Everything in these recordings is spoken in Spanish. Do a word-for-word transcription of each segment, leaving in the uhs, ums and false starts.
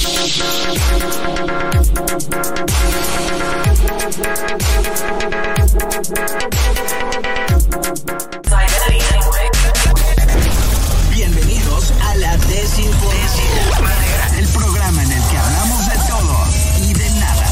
Bienvenidos a la Desinformadera, el programa en el que hablamos de todo y de nada.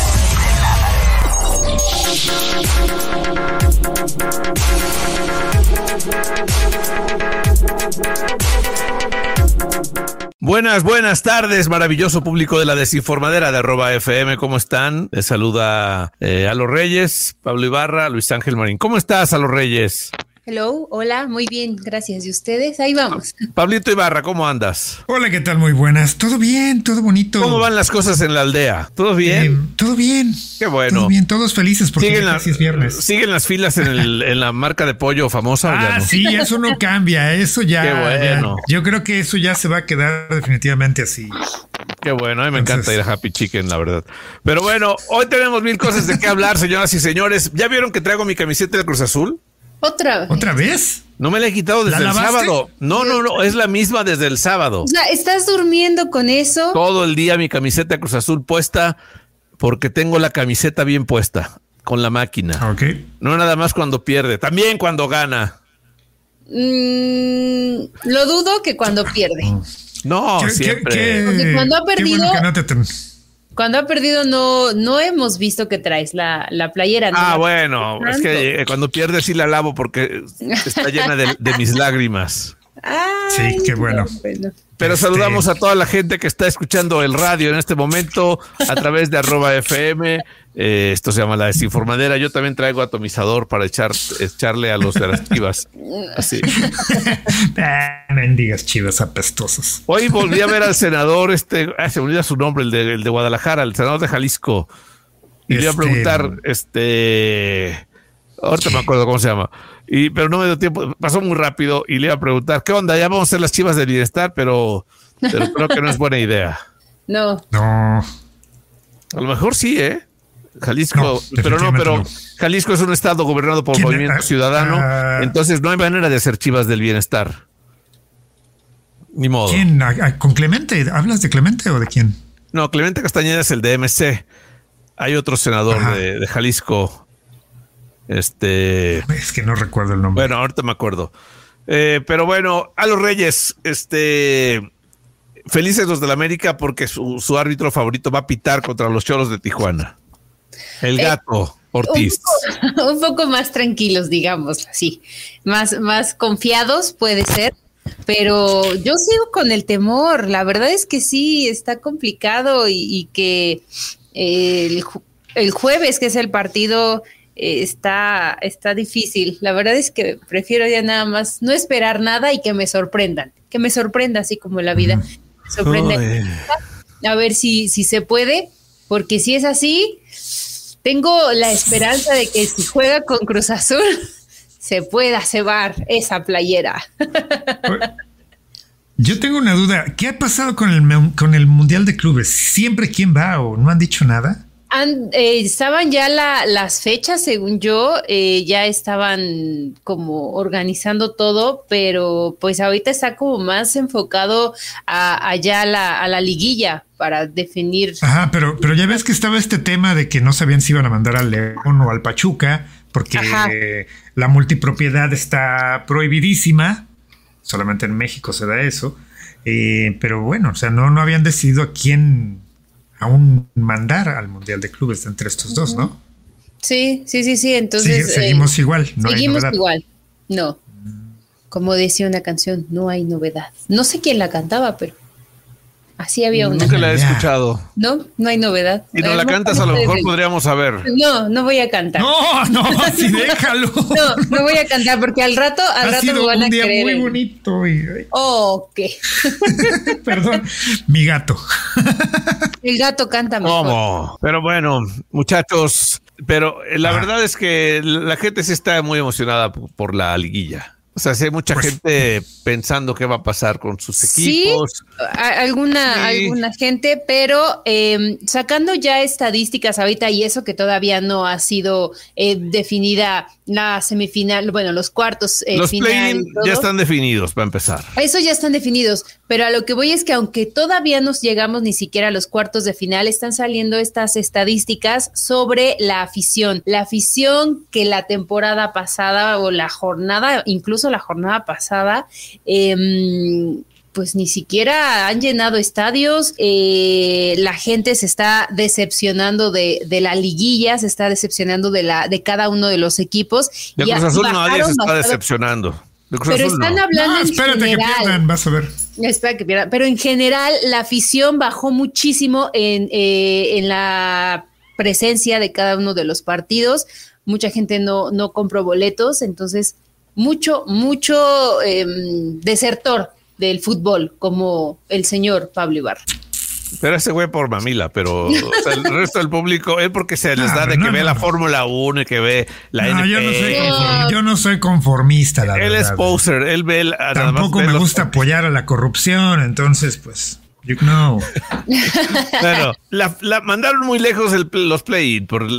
Buenas, buenas tardes, maravilloso público de la Desinformadera de arroba F M, ¿cómo están? Les saluda eh, a los Reyes, Pablo Ibarra, Luis Ángel Marín. ¿Cómo estás, a los Reyes? Hello, hola, muy bien, gracias. ¿Y ustedes? Ahí vamos. Pablito Ibarra, ¿cómo andas? Hola, ¿qué tal? Muy buenas. Todo bien, todo bonito. ¿Cómo van las cosas en la aldea? ¿Todo bien? Eh, todo bien. Qué bueno. Todo bien, todos felices porque ¿Siguen, casi la, es viernes. ¿Siguen las filas en, el, en la marca de pollo famosa? Ah, ya no? Sí, eso no cambia, eso ya. Qué bueno. Ya, yo creo que eso ya se va a quedar definitivamente así. Qué bueno, a mí me Entonces, encanta ir a Happy Chicken, la verdad. Pero bueno, hoy tenemos mil cosas de qué hablar, señoras y señores. ¿Ya vieron que traigo mi camiseta del Cruz Azul? Otra vez. ¿Otra vez? No me la he quitado desde ¿La el lavaste? sábado. No, no, no, es la misma desde el sábado. O sea, ¿estás durmiendo con eso? Todo el día mi camiseta de Cruz Azul puesta porque tengo la camiseta bien puesta con la máquina. Ok. No nada más cuando pierde, también cuando gana. Mm, lo dudo que cuando pierde. No, ¿Qué- siempre. qué- qué- Porque cuando ha qué perdido- bueno que no te ten- Cuando ha perdido no, no hemos visto que traes la, la playera. ¿no? Ah, bueno, es Tanto. que eh, cuando pierde sí la lavo porque está llena de, de mis lágrimas. Ay, Sí, qué bueno. bueno. Pero Este- saludamos a toda la gente que está escuchando el radio en este momento a través de arroba F M. Eh, esto se llama La Desinformadera. Yo también traigo atomizador para echar, echarle a los de las chivas. Así. Ah, mendigas chivas apestosas. Hoy volví a ver al senador, este, ah, se me olvida su nombre, el de, el de Guadalajara, el senador de Jalisco. Y le iba a Este- preguntar, este, ahorita me acuerdo cómo se llama. Y, pero no me dio tiempo, pasó muy rápido y le iba a preguntar, ¿qué onda? Ya vamos a hacer las chivas del bienestar, pero, pero creo que no es buena idea. No. No. A lo mejor sí, ¿eh? Jalisco, No, pero no, definitivamente pero no. Jalisco es un estado gobernado por ¿Quién? Movimiento Ah, Ciudadano, ah. entonces no hay manera de hacer chivas del bienestar. Ni modo. ¿Quién? ¿A- a- ¿Con Clemente? ¿Hablas de Clemente o de quién? No, Clemente Castañeda es el de M C. Hay otro senador Ajá. de, de Jalisco. Este. Es que no recuerdo el nombre. Bueno, ahorita me acuerdo. Eh, pero bueno, a los Reyes, este. Felices los del América porque su, su árbitro favorito va a pitar contra los Cholos de Tijuana. El Eh, gato Ortiz. Un poco, un poco más tranquilos, digamos así. Más, más confiados puede ser. Pero yo sigo con el temor. La verdad es que sí, está complicado y, y que eh, el, ju- el jueves, que es el partido, eh, está, está difícil. La verdad es que prefiero ya nada más no esperar nada y que me sorprendan. Que me sorprenda así como la vida. Me sorprende. Ay. A ver si, si se puede, porque si es así, tengo la esperanza de que si juega con Cruz Azul, se pueda cebar esa playera. Yo tengo una duda. ¿Qué ha pasado con el, mu- con el Mundial de Clubes? ¿Siempre quién va o no han dicho nada? Han- eh, estaban ya la- las fechas, según yo, eh, ya estaban como organizando todo, pero pues ahorita está como más enfocado a, allá a la, a la liguilla para definir. Ajá, pero, pero ya ves que estaba este tema de que no sabían si iban a mandar al León o al Pachuca, porque Ajá. eh, la multipropiedad está prohibidísima. Solamente en México se da eso. Eh, pero bueno, o sea, no, no habían decidido a quién aún mandar al Mundial de Clubes entre estos dos, ¿no? Sí, sí, sí, sí. Entonces Sí, seguimos eh, igual. No hay seguimos novedad. igual. No. Como decía una canción, no hay novedad. No sé quién la cantaba, pero así había una. Nunca la he Ya. escuchado. No, no hay novedad. Si no la Además, cantas, a lo ustedes- mejor podríamos saber. No, no voy a cantar. No, No, no, así déjalo. no, voy a cantar porque al rato, al Ha rato me sido van a un día querer. muy en- bonito. Y, ay, Oh, ¿qué? perdón, mi gato. El gato canta mejor. ¿Cómo? Pero bueno, muchachos, pero eh, la Ah. verdad es que la gente sí está muy emocionada p- por la liguilla. O sea, sí hay mucha Pues- gente pensando qué va a pasar con sus Sí, equipos. a- alguna, Sí. alguna gente, pero eh, sacando ya estadísticas ahorita y eso que todavía no ha sido eh, definida la semifinal, bueno, los cuartos eh, Los final play-in y todo. ya están definidos para empezar. Eso ya están definidos, pero a lo que voy es que aunque todavía no llegamos ni siquiera a los cuartos de final, están saliendo estas estadísticas sobre la afición. La afición que la temporada pasada o la jornada, incluso la jornada pasada, eh, pues ni siquiera han llenado estadios, eh, la gente se está decepcionando de, de la liguilla, se está decepcionando de la de cada uno de los equipos. De Cruz Azul nadie se está bastante, decepcionando. De Cruz pero Azul están no. hablando no, en espérate general. que pierdan, vas a ver. Espera que pierdan. Pero en general la afición bajó muchísimo en, eh, en la presencia de cada uno de los partidos. Mucha gente no, no compró boletos, entonces mucho, mucho eh, desertor del fútbol, como el señor Pablo Ibarra. Pero ese güey por mamila, pero o sea, el resto del público es porque se les no, da de no, que no, ve no. la Fórmula uno y que ve la no, N P. Yo no, soy conform, yo no soy conformista, la él verdad. es poser, él ve... El, Tampoco me gusta los... apoyar a la corrupción, entonces pues... You know. Bueno, la, la mandaron muy lejos el, los play-in por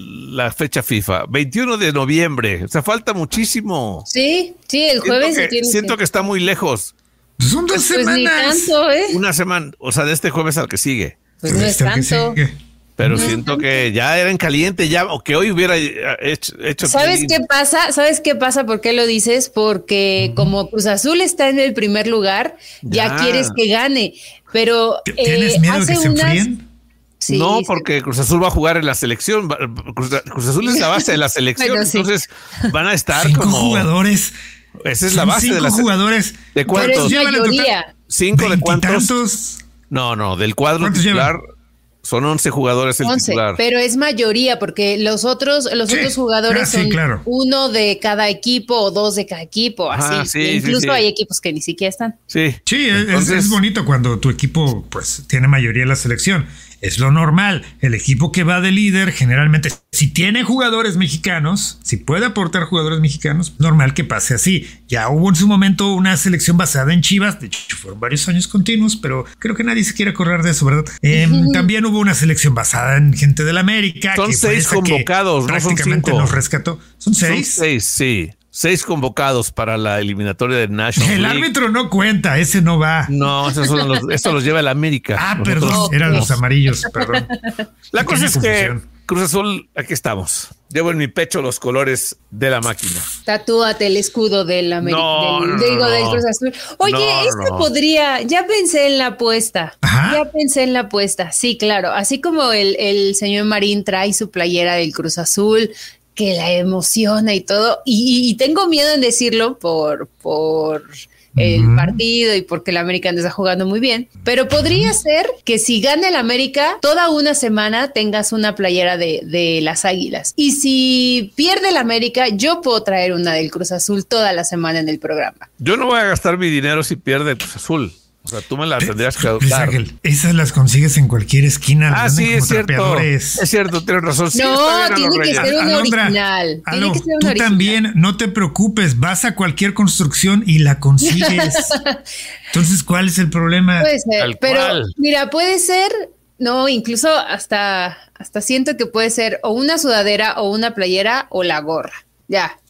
la fecha FIFA. veintiuno de noviembre. O sea, falta muchísimo. Sí, sí, el jueves. Siento que, tiene siento que... que está muy lejos. Son dos pues semanas. Ni tanto, ¿eh? Una semana, o sea, de este jueves al que sigue. Pues no es tanto. Pero no siento tanto. Que ya era en caliente, ya, o que hoy hubiera hecho. hecho ¿Sabes play-in. qué pasa? ¿Sabes qué pasa? ¿Por qué lo dices? Porque como Cruz Azul está en el primer lugar, ya, ya quieres que gane. Pero ¿tienes eh, miedo hace de que se unas... enfríen? Sí, no, sí. porque Cruz Azul va a jugar en la selección. Cruz, Cruz Azul es la base de la selección. Bueno, sí. Entonces van a estar cinco como jugadores. Esa es la base cinco de la jugadores. ¿De cuántos? Pero es mayoría. ¿Cinco de cuántos? Tantos? No, no, del cuadro titular llevan? Son once jugadores el once, titular. Pero es mayoría porque los otros los sí, otros jugadores ah, sí, son claro. uno de cada equipo o dos de cada equipo, así. Ah, sí, incluso sí, sí. hay equipos que ni siquiera están. Sí, sí, Entonces, es, es bonito cuando tu equipo pues tiene mayoría en la selección. Es lo normal. El equipo que va de líder generalmente, si tiene jugadores mexicanos, si puede aportar jugadores mexicanos, normal que pase así. Ya hubo en su momento una selección basada en Chivas, de hecho fueron varios años continuos, pero creo que nadie se quiere acordar de eso, ¿verdad? Eh, uh-huh. También hubo una selección basada en gente del América. Son que seis convocados, que prácticamente no son nos rescató. ¿Son seis? Son seis, sí. Seis convocados para la eliminatoria de National El League. árbitro no cuenta, ese no va. No, esos son los, esto los lleva el América. Ah, Nosotros, perdón, okay. eran los amarillos, perdón. La cosa es confusión. que Cruz Azul, aquí estamos. Llevo en mi pecho los colores de la máquina. Tatúate el escudo del América. No, del, no, digo, no. del Cruz Azul. Oye, no, esto no. podría, ya pensé en la apuesta. Ajá. Ya pensé en la apuesta. Sí, claro. Así como el, el señor Marín trae su playera del Cruz Azul, que la emociona y todo, y, y tengo miedo en decirlo por, por el uh-huh. partido y porque el América está jugando muy bien, pero podría uh-huh. ser que si gana el América, toda una semana tengas una playera de, de las Águilas, y si pierde el América, yo puedo traer una del Cruz Azul toda la semana en el programa. Yo no voy a gastar mi dinero si pierde el Cruz Azul. O sea, tú me las tendrías que adoptar. Esas las consigues en cualquier esquina. Ah, sí, es cierto. Trapeadores. Es cierto, tienes razón. Sí, no, tiene que ser una Alondra, original. Aló, tiene que ser una tú original. también, no te preocupes, vas a cualquier construcción y la consigues. Entonces, ¿cuál es el problema? Puede ser, Tal pero cual. mira, puede ser, no, incluso hasta, hasta siento que puede ser o una sudadera o una playera o la gorra. Ya.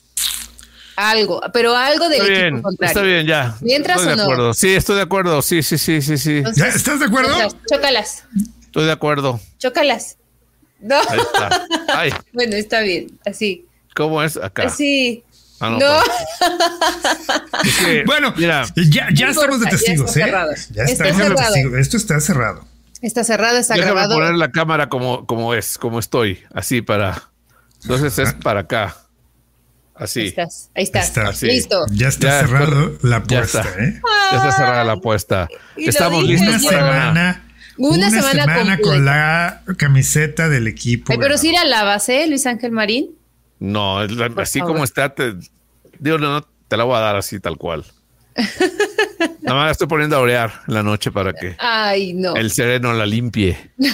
Algo, pero algo del está equipo bien, contrario. Está bien, ya. ¿Mientras estoy o de no? acuerdo. Sí, estoy de acuerdo. Sí, sí, sí, sí, sí. Entonces, ¿Ya estás de acuerdo? Chócalas. Estoy de acuerdo. Chócalas. No. Ahí está. Ay. Bueno, está bien, así. ¿Cómo es acá? Así. Ah, no. no. Es que, bueno, mira, ya, ya no estamos de importa, testigos, ya está ¿eh? cerrado. Ya Está estamos de cerrado. testigos. Esto está cerrado. Está cerrado, está déjame grabado. poner la cámara como, como es, como estoy, así para. Entonces es para acá. Así. Ahí estás, ahí estás. Está. Así. Listo. Ya está Ya, cerrado ya la apuesta, está. ¿eh? Ya está cerrada la apuesta. Y lo Estamos dije listos yo. Una para semana. Una Una semana semana con completa. la camiseta del equipo. Ay, pero ganador. si la lavas, ¿eh, Luis Ángel Marín? No, es la- Por así favor. como está, te, digo, no, no, te la voy a dar así tal cual. Nada más la estoy poniendo a orear en la noche para que Ay, no. el sereno la limpie.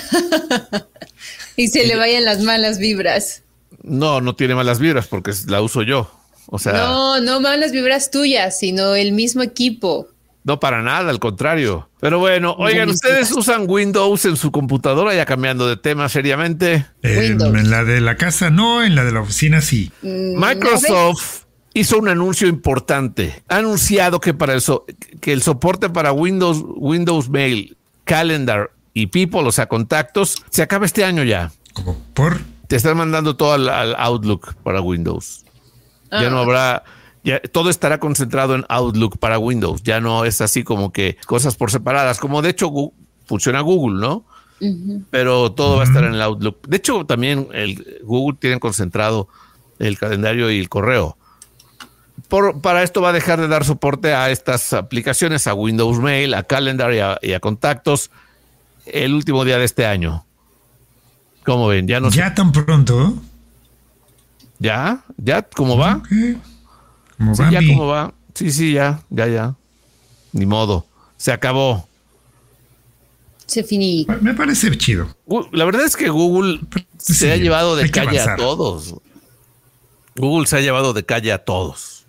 Y se le vayan las malas vibras. No, no tiene malas vibras porque es- la uso yo. O sea, no, No, no malas vibras tuyas, sino el mismo equipo. para nada, al contrario. Pero bueno, oigan, ¿ustedes usan Windows en su computadora? Ya cambiando de tema seriamente. Eh, Windows. en la de la casa no, en la de la oficina sí. Mm, Microsoft hizo un anuncio importante. Ha anunciado que para el so- que el soporte para Windows, Windows Mail, Calendar y People, o sea, contactos, se acaba este año ya. Como por... Te están mandando todo al, al Outlook para Windows. Ah. Ya no habrá... Ya, todo estará concentrado en Outlook para Windows. Ya no es así como que cosas por separadas, como de hecho Google, funciona Google, ¿no? Uh-huh. Pero todo uh-huh. va a estar en el Outlook. De hecho, también el Google tiene concentrado el calendario y el correo. Por, para esto va a dejar de dar soporte a estas aplicaciones, a Windows Mail, a Calendar y a, y a Contactos el último día de este año. ¿Cómo ven? Ya no ¿Ya sé. tan pronto? ¿Ya? ¿Ya? ¿Cómo va? Okay. ¿Cómo sí, va ya mi? cómo va. Sí, sí, ya, ya, ya. Ni modo. Se acabó. Se finí. Me parece chido. La verdad es que Google sí, se ha llevado de calle a todos. Google se ha llevado de calle a todos.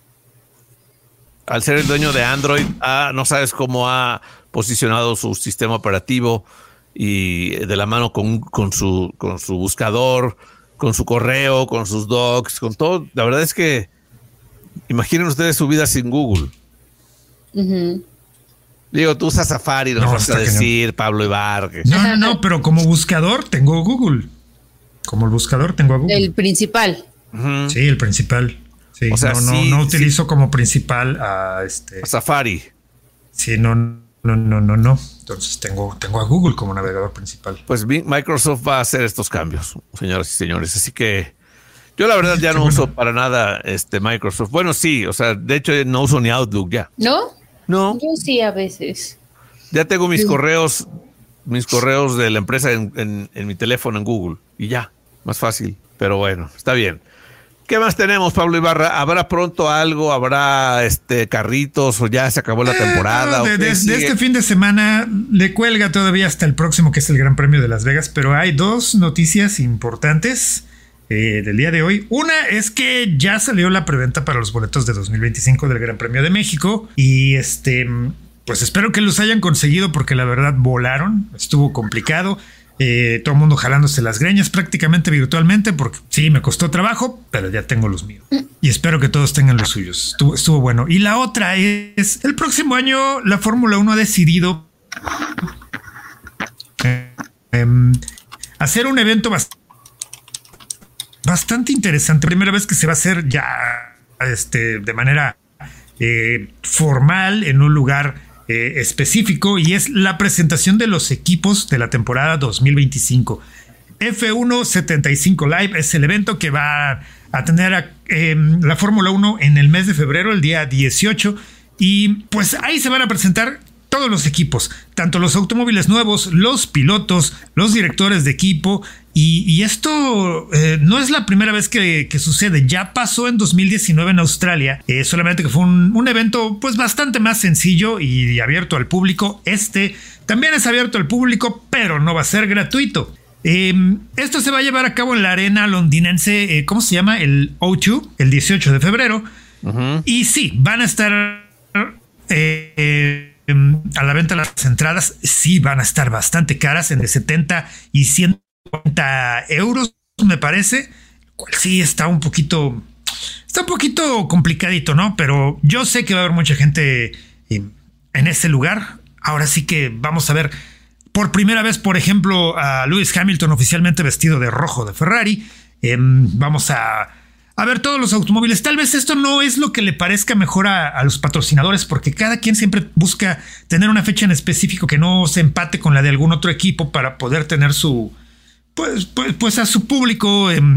Al ser el dueño de Android, ah, no sabes cómo ha posicionado su sistema operativo y de la mano con, con, su, con su buscador, con su correo, con sus docs, con todo. La verdad es que imaginen ustedes su vida sin Google. Uh-huh. Digo, tú usas Safari, nos no, vas a decir, no. Pablo Ibar. Que... No, no, no, pero como buscador tengo Google. Como el buscador tengo a Google. El principal. Uh-huh. Sí, el principal. Sí, o sea, no, no, sí, no utilizo sí. como principal a este. A Safari. Sí, no, no, no, no, no. Entonces tengo, tengo a Google como navegador principal. Pues Microsoft va a hacer estos cambios, señoras y señores. Así que yo la verdad ya no bueno. uso para nada este Microsoft. Bueno, sí, o sea, de hecho no uso ni Outlook ya. ¿No? No. Yo sí a veces. Ya tengo mis sí. correos, mis correos de la empresa en, en, en mi teléfono en Google y ya, más fácil. Pero bueno, está bien. ¿Qué más tenemos, Pablo Ibarra? ¿Habrá pronto algo? ¿Habrá este carritos o ya se acabó la temporada? Eh, no, de, de, de este fin de semana le cuelga todavía hasta el próximo, que es el Gran Premio de Las Vegas, pero hay dos noticias importantes eh, del día de hoy. Una es que ya salió la preventa para los boletos de dos mil veinticinco del Gran Premio de México y este, pues espero que los hayan conseguido porque la verdad volaron, estuvo complicado. Eh, todo el mundo jalándose las greñas prácticamente virtualmente porque sí, me costó trabajo, pero ya tengo los míos y espero que todos tengan los suyos. Estuvo, estuvo bueno. Y la otra es, el próximo año la Fórmula uno ha decidido eh, eh, hacer un evento bastante, bastante interesante. Primera vez que se va a hacer ya este, de manera eh, formal en un lugar Eh, específico, y es la presentación de los equipos de la temporada dos mil veinticinco. F uno setenta y cinco Live es el evento que va a tener a, eh, la Fórmula uno en el mes de febrero, el día dieciocho, y pues ahí se van a presentar todos los equipos, tanto los automóviles nuevos, los pilotos, los directores de equipo, y, y esto eh, no es la primera vez que, que sucede. Ya pasó en dos mil diecinueve en Australia, eh, solamente que fue un, un evento pues bastante más sencillo y abierto al público. Este también es abierto al público, pero no va a ser gratuito. Eh, esto se va a llevar a cabo en la arena londinense, eh, ¿cómo se llama? El O dos, el dieciocho de febrero. Uh-huh. Y sí, van a estar eh, eh, a la venta las entradas. Sí, van a estar bastante caras, entre setenta y ciento cuarenta euros, me parece. Cual sí está un poquito, está un poquito complicadito, ¿no? Pero yo sé que va a haber mucha gente en, en ese lugar. Ahora sí que vamos a ver por primera vez, por ejemplo, a Lewis Hamilton oficialmente vestido de rojo de Ferrari. Eh, vamos a, a ver todos los automóviles. Tal vez esto no es lo que le parezca mejor a, a los patrocinadores, porque cada quien siempre busca tener una fecha en específico que no se empate con la de algún otro equipo para poder tener su, pues, pues, pues a su público, eh,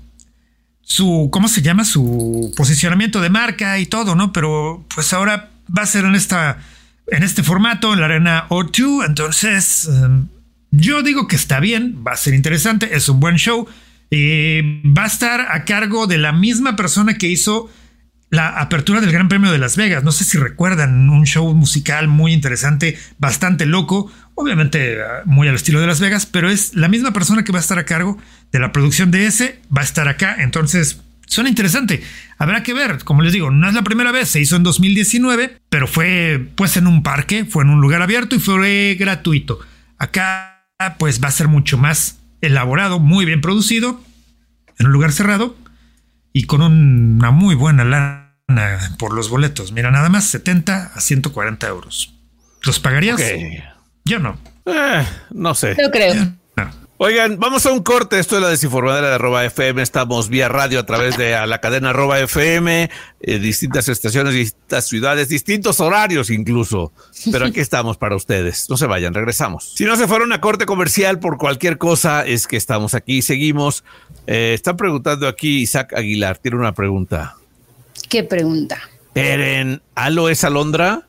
su, ¿cómo se llama? Su posicionamiento de marca y todo, ¿no? Pero pues ahora va a ser en esta, en este formato, en la arena O dos. Entonces, eh, yo digo que está bien, va a ser interesante, es un buen show. Eh, va a estar a cargo de la misma persona que hizo la apertura del Gran Premio de Las Vegas. No sé si recuerdan, un show musical muy interesante, bastante loco, obviamente muy al estilo de Las Vegas, pero es la misma persona que va a estar a cargo de la producción de ese, va a estar acá. Entonces suena interesante, habrá que ver. Como les digo, no es la primera vez, se hizo en dos mil diecinueve, pero fue pues en un parque, fue en un lugar abierto y fue gratuito. Acá pues va a ser mucho más elaborado, muy bien producido, en un lugar cerrado, y con una muy buena lana por los boletos. Mira, nada más setenta a ciento cuarenta euros. ¿Los pagarías? Okay. Yo no. Eh, no sé. Yo creo. Yo no. Oigan, vamos a un corte. Esto es la desinformadera de arroba F M. Estamos vía radio a través de a la cadena arroba F M, eh, distintas estaciones, distintas ciudades, distintos horarios incluso. Pero aquí estamos para ustedes. No se vayan, regresamos. Si no se fueron a corte comercial por cualquier cosa, es que estamos aquí, seguimos. Eh, están preguntando aquí Isaac Aguilar. Tiene una pregunta. ¿Qué pregunta? ¿Eren Alo es alondra?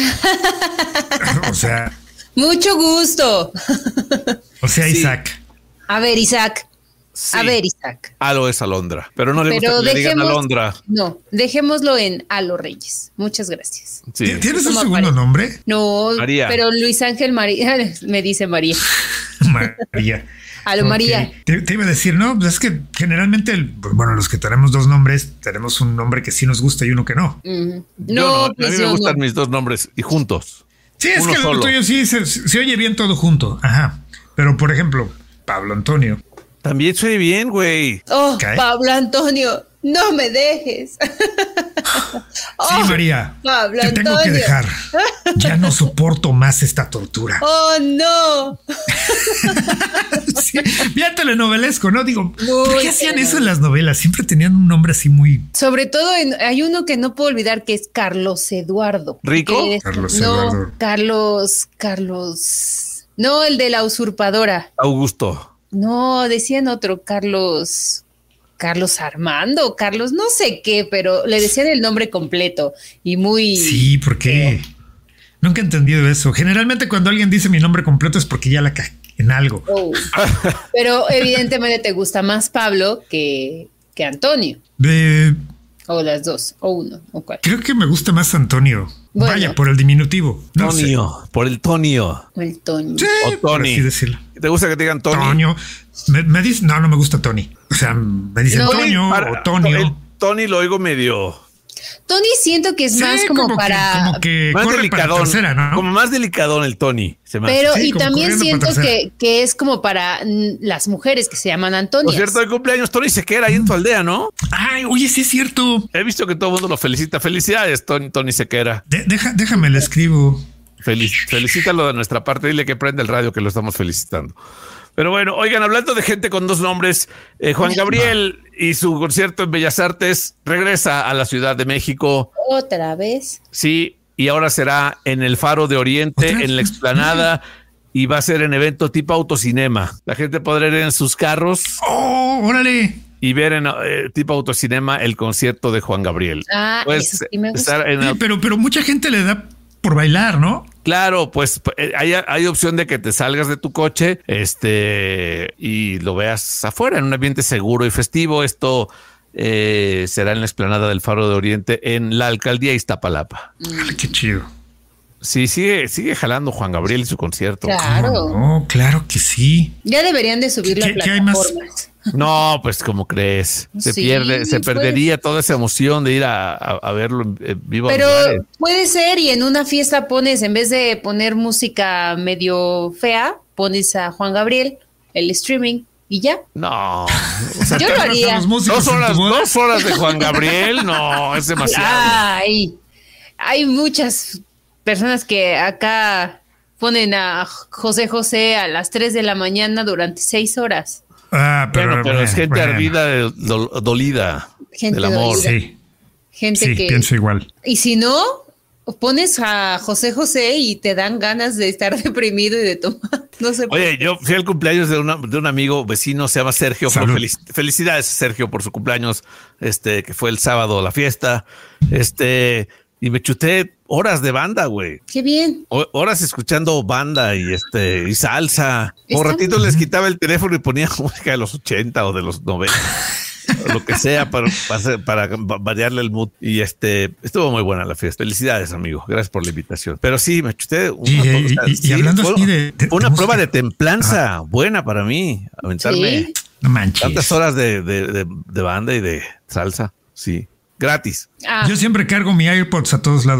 O sea... Mucho gusto. O sea, Sí. Isaac... A ver, Isaac. Sí. A ver, Isaac. Alo es alondra, pero no le Pero gusta que le digan dejemos- alondra. No, dejémoslo en Alo Reyes. Muchas gracias. Sí. ¿Tienes un ¿Cómo segundo aparece? nombre? No, María. pero Luis Ángel María, me dice María. María. Alo Ok. María. Te, te iba a decir, no, pues es que generalmente, el- pues bueno, los que tenemos dos nombres, tenemos un nombre que sí nos gusta y uno que no. Mm. Yo No, no, pues a mí yo me gustan no. mis dos nombres y juntos. Sí, es Uno que solo. el tuyo sí se, se oye bien todo junto. Ajá. Pero, por ejemplo, Pablo Antonio. También soy bien, güey. Oh, ¿Qué? Pablo Antonio, no me dejes. Oh, Sí, María. Pablo te tengo que Antonio. dejar. Ya no soporto más esta tortura. Oh, no. Sí, bien telenovelesco, ¿no? Digo, ¿por Muy qué hacían telenovelesco. eso en las novelas? Siempre tenían un nombre así muy... Sobre todo en- hay uno que no puedo olvidar que es Carlos Eduardo. ¿Rico? Que es- Carlos no, Eduardo. Carlos, Carlos. No, el de la usurpadora. Augusto. No, decían otro, Carlos. Carlos Armando, Carlos, no sé qué, pero le decían el nombre completo y muy. Sí, ¿por qué? Nunca he entendido eso. Generalmente cuando alguien dice mi nombre completo es porque ya la cagué en algo. Oh. Pero evidentemente te gusta más Pablo que, que Antonio. De, O las dos, o uno, o cuál. creo que me gusta más Antonio. Bueno. Vaya, por el diminutivo. No sé. Tonio, por el Tonio. O el Toño. Sí, O por Tony. así decirlo. ¿Te gusta que te digan Tony? Toño. Me, me dice, no, no me gusta Tony. O sea, me dicen No. Toño Para- o Tonio. el Tony lo oigo medio Tony siento que es Sí, más como, que- para. como que más corre para delicadón. tercera, ¿no? Como más delicadón el Tony. Se me hace. Pero Sí, y como también corriendo siento para tercera. que, que es como para mm, las mujeres que se llaman Antonias. Por cierto, de cumpleaños Tony Sequera ahí en tu aldea, ¿no? Ay, oye, sí es cierto. He visto que todo el mundo lo felicita. Felicidades, Tony, Tony Sequera. De- deja, déjame, le escribo. Felic- felicítalo de nuestra parte. Dile que prende el radio que lo estamos felicitando. Pero bueno, oigan, hablando de gente con dos nombres, eh, Juan Gabriel y su concierto en Bellas Artes regresa a la Ciudad de México. Otra vez. Sí, y ahora será en el Faro de Oriente, ¿Otra? en la explanada, y va a ser en evento tipo autocinema. La gente podrá ir en sus carros Oh, órale. y ver en eh, tipo autocinema el concierto de Juan Gabriel. Ah, Pues eso sí me gusta. estar en Sí, el- pero, pero mucha gente le da por bailar, ¿no? Claro, pues eh, hay, hay opción de que te salgas de tu coche este, y lo veas afuera en un ambiente seguro y festivo. Esto eh, será en la explanada del Faro de Oriente en la alcaldía Iztapalapa. Ay, qué chido. Sí, sigue, sigue jalando Juan Gabriel y su concierto. Claro. No, claro que sí. Ya deberían de subirlo a ¿Qué- qué hay más? plataformas. No, pues como crees, se Sí, pierde, se pues. perdería toda esa emoción de ir a, a- a verlo en, en vivo. Pero lugares. puede ser, y en una fiesta pones, en vez de poner música medio fea, pones a Juan Gabriel, el streaming, y ya. No, o sea, Yo lo haría. Los músicos dos en tu horas, boda. dos horas de Juan Gabriel, no, es demasiado. Ay, hay muchas personas que acá ponen a José José a las tres de la mañana durante seis horas. Ah, pero, Bueno, pero es gente bueno. ardida, de- do- dolida Gente del amor. dolida. Sí, Gente sí, que... pienso igual. Y si no, pones a José José y te dan ganas de estar deprimido y de tomar. No sé. por Oye, qué. yo fui al cumpleaños de, una- de un amigo vecino, se llama Sergio. Fue Salud. felic- felicidades, Sergio, por su cumpleaños, este, que fue el sábado la fiesta. Este, y me chuté horas de banda, güey. Qué bien. O- Horas escuchando banda y este y salsa. Por Está ratito les quitaba el teléfono y ponía música de los ochenta o de los noventa. o lo que sea para, para, para variarle el mood. Y este estuvo muy buena la fiesta. Felicidades, amigo. Gracias por la invitación. Pero sí, me chuté una, Y, o y- sea, y- y sí, hablando fue así de- de- una de prueba música. de templanza buena para mí. Aventarme Sí. No manches. tantas horas de, de, de, de banda y de salsa. Sí, gratis. Ah, Yo siempre cargo mi AirPods a todos lados.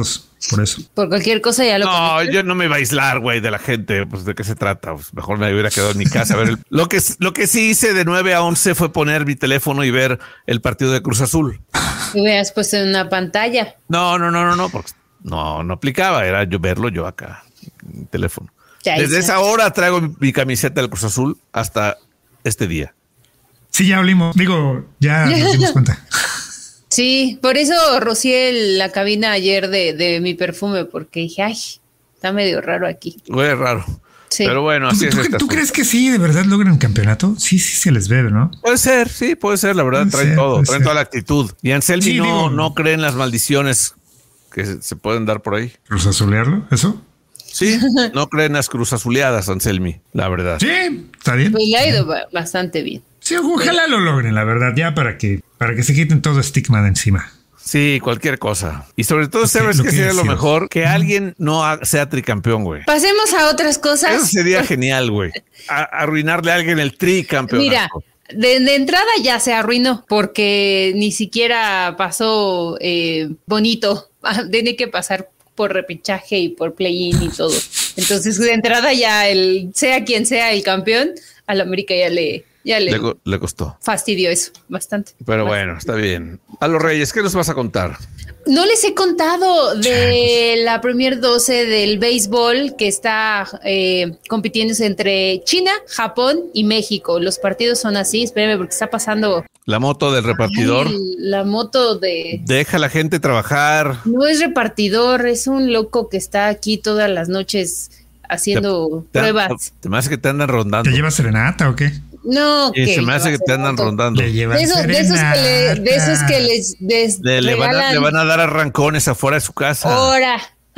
por eso. Por cualquier cosa ya lo No, conectas. yo no me iba a aislar, güey, de la gente. Pues, ¿de qué se trata? Pues, mejor me hubiera quedado en mi casa. A ver, el- lo, que, lo que sí hice de nueve a once fue poner mi teléfono y ver el partido de Cruz Azul. Y hubieras puesto en una pantalla. No, no, no, no, no, porque no, no aplicaba. Era yo verlo yo acá, en mi teléfono. Ya Desde hice. esa hora traigo mi, mi camiseta del Cruz Azul hasta este día. Sí, ya olimos. Digo, ya nos dimos cuenta. Sí, por eso rocié la cabina ayer de, de mi perfume, porque dije, ay, está medio raro aquí. Güey, raro. Sí. Pero bueno, ¿Tú, así es tú- esta tú cosa. crees que sí, de verdad logran campeonato? Sí, sí se les ve, ¿no? Puede ser, sí, puede ser. La verdad, Puede traen ser, todo, puede traen ser. toda la actitud. Y Anselmi Sí, no, digo- no cree en las maldiciones que se, se pueden dar por ahí. Cruz Azulearlo, ¿eso? Sí, no cree en las cruz azuleadas, Anselmi, la verdad. Sí, está bien. Pues le ha ido ba- bastante bien. Sí, ojalá lo logren, la verdad, ya para que, para que se quiten todo estigma de encima. Sí, cualquier cosa. Y sobre todo, Lo que- ¿sabes lo qué que sería lo decías. mejor? Que alguien no ha- sea tricampeón, güey. Pasemos a otras cosas. Eso sería genial, güey. A- arruinarle a alguien el tricampeonato. Mira, de, de entrada ya se arruinó porque ni siquiera pasó eh, bonito. Ah, Tiene que pasar por repechaje y por play-in y todo. Entonces, de entrada ya el sea quien sea el campeón, al América ya le, ya le, le, co- le costó. fastidió eso bastante. Pero Bastante. bueno, está bien. A los Reyes, ¿qué nos vas a contar? No les he contado de la Premier doce del béisbol que está eh, compitiéndose entre China, Japón y México. Los partidos son así, espérenme porque está pasando La moto del repartidor. ay, la moto de... Deja a la gente trabajar. No es repartidor, es un loco que está aquí todas las noches haciendo Te- pruebas. Te me hace que te andan rondando. ¿Te lleva serenata o qué? No, Y que se me hace que lleva te andan moto. rondando. Le llevan De esos, de esos que le, de esos que les, les Le, le van a, regalan le van a dar arrancones afuera de su casa. hora.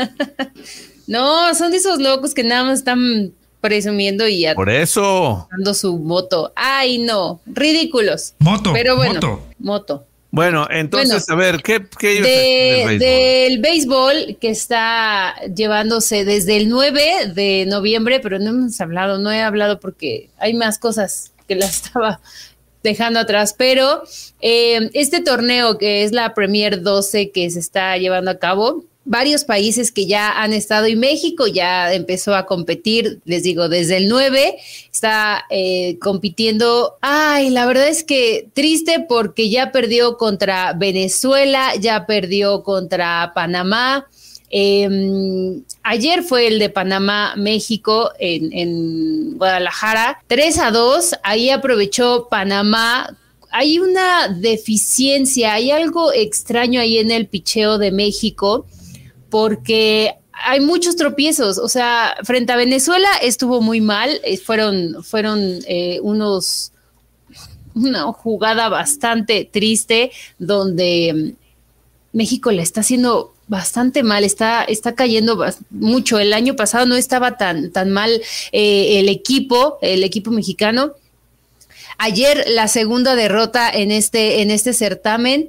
No, son de esos locos que nada más están presumiendo y Por eso. dando su moto. Ay, no, ridículos. Moto, Pero bueno, moto. moto. Bueno, entonces, a ver, ¿qué, qué ibas a decir del De, béisbol? del béisbol que está llevándose desde el nueve de noviembre, pero no hemos hablado, no he hablado porque hay más cosas que las estaba dejando atrás, pero eh, este torneo que es la Premier doce que se está llevando a cabo, varios países que ya han estado y México ya empezó a competir, les digo, desde el nueve, está eh, compitiendo. Ay, la verdad es que triste porque ya perdió contra Venezuela, ya perdió contra Panamá. Eh, ayer fue el de Panamá-México en, en Guadalajara, tres a dos, ahí aprovechó Panamá. Hay una deficiencia, hay algo extraño ahí en el picheo de México, porque hay muchos tropiezos, o sea, frente a Venezuela estuvo muy mal, eh, fueron, fueron eh, unos, una jugada bastante triste donde México la está haciendo bastante mal, está, está cayendo bas- mucho. El año pasado no estaba tan, tan mal eh, el equipo, el equipo mexicano. Ayer la segunda derrota en este, en este certamen.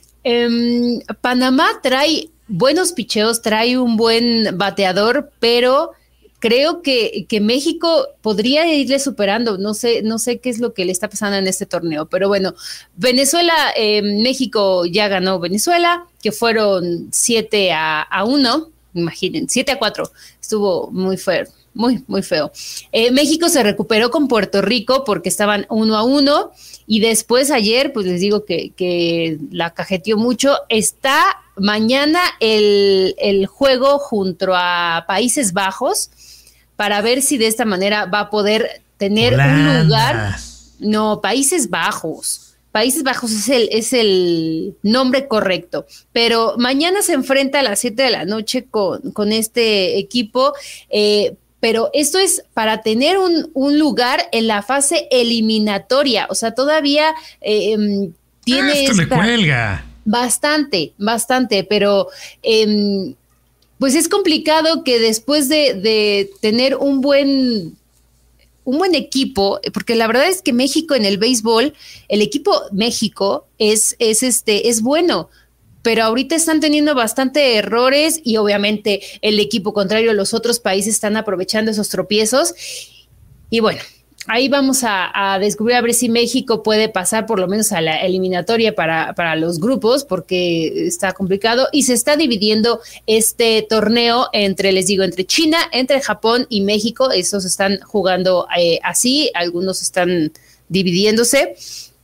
Eh, Panamá trae buenos picheos, trae un buen bateador, pero creo que, que México podría irle superando. No sé, no sé qué es lo que le está pasando en este torneo, pero bueno, Venezuela, eh, México ya ganó Venezuela, que fueron siete a uno, imaginen, siete a cuatro, estuvo muy feo. Muy, muy feo. Eh, México se recuperó con Puerto Rico porque estaban uno a uno y después ayer, pues les digo que, que la cajeteó mucho. Está mañana el, el juego junto a Países Bajos para ver si de esta manera va a poder tener Holanda. un lugar. No, Países Bajos. Países Bajos es el, es el nombre correcto, pero mañana se enfrenta a las siete de la noche con, con este equipo, eh, pero esto es para tener un, un lugar en la fase eliminatoria, o sea, todavía eh, eh, tiene Ah, esto le esta- cuelga. bastante, bastante, pero eh, pues es complicado que después de, de tener un buen un buen equipo, porque la verdad es que México en el béisbol, el equipo México es, es este, es bueno, pero ahorita están teniendo bastante errores y obviamente el equipo contrario, los otros países están aprovechando esos tropiezos. Y bueno, ahí vamos a, a descubrir a ver si México puede pasar por lo menos a la eliminatoria para, para los grupos, porque está complicado y se está dividiendo este torneo entre, les digo, entre China, entre Japón y México. Esos están jugando eh, así, algunos están dividiéndose.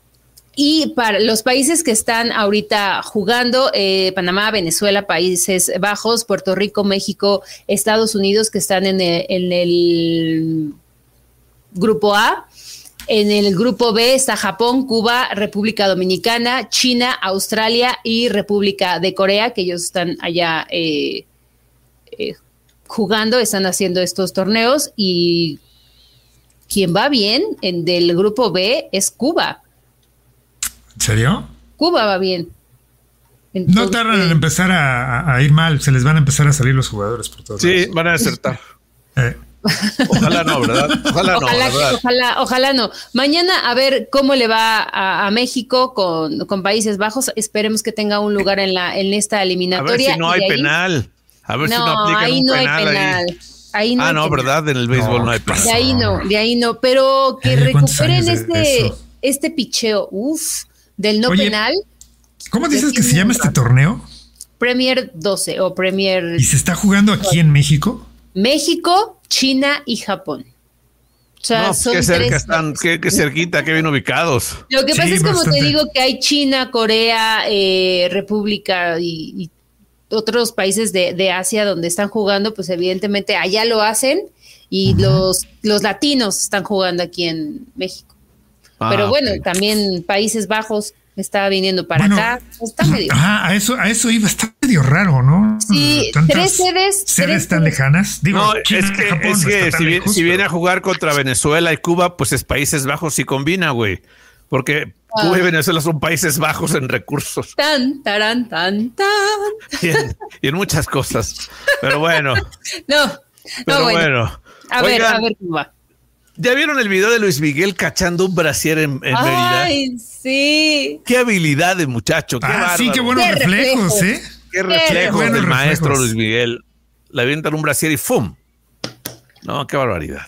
Y para los países que están ahorita jugando, eh, Panamá, Venezuela, Países Bajos, Puerto Rico, México, Estados Unidos, que están en el, en el grupo A. En el grupo B está Japón, Cuba, República Dominicana, China, Australia y República de Corea, que ellos están allá eh, eh, jugando, están haciendo estos torneos. Y quien va bien en del grupo B es Cuba. ¿En serio? Cuba va bien. Entonces, no tardan en empezar a, a ir mal, se les van a empezar a salir los jugadores por todos Sí, lados. van a desertar. Eh. Ojalá no, ¿verdad? Ojalá, ojalá, no, ¿verdad? Ojalá, ojalá no. Mañana a ver cómo le va a, a México con, con Países Bajos. Esperemos que tenga un lugar en la en esta eliminatoria. A ver si no hay ahí, penal. A ver no, si no aplican ahí un no penal. hay penal. Ahí. Ahí no ah, hay no, penal. ¿verdad? En el béisbol No, no hay penal. De ahí no, de ahí no. Pero que Eh, recuperen de, este, de este picheo, uff, del no Oye, penal. ¿Cómo dices que se llama este torneo? Premier doce o Premier. ¿Y se está jugando aquí en México? México, China y Japón. O sea, no, son qué cerca tres. están, qué, qué cerquita, qué bien ubicados. Lo que Sí, pasa es como bastante. te digo que hay China, Corea, eh, República y, y otros países de, de Asia donde están jugando, pues evidentemente allá lo hacen y uh-huh. los, los latinos están jugando aquí en México. Ah, Pero bueno, okay. también Países Bajos está viniendo para bueno, acá. Está medio. Ajá, a eso, a eso iba, está medio raro, ¿no? Sí, Tantas tres sedes. Sedes tres tan sedes. lejanas. Digo, no, China, es que, Japón, es que no si, bien, lejos, si viene pero... a jugar contra Venezuela y Cuba, pues es Países Bajos sí combina, güey. Porque ah. Cuba y Venezuela son Países Bajos en recursos. Tan, taran, tan, tan. Y en, y en muchas cosas. Pero bueno. no, no, pero bueno. bueno. A Oigan, ver, a ver cómo va. ¿Ya vieron el video de Luis Miguel cachando un brasier en, en Mérida? Ay, sí. Qué habilidad de muchacho. Qué ah, bárbaro. sí, qué buenos qué reflejos, reflejo. ¿eh? Qué reflejos qué del maestro reflejos. Luis Miguel. Le avientan un brasier y ¡fum! No, qué barbaridad.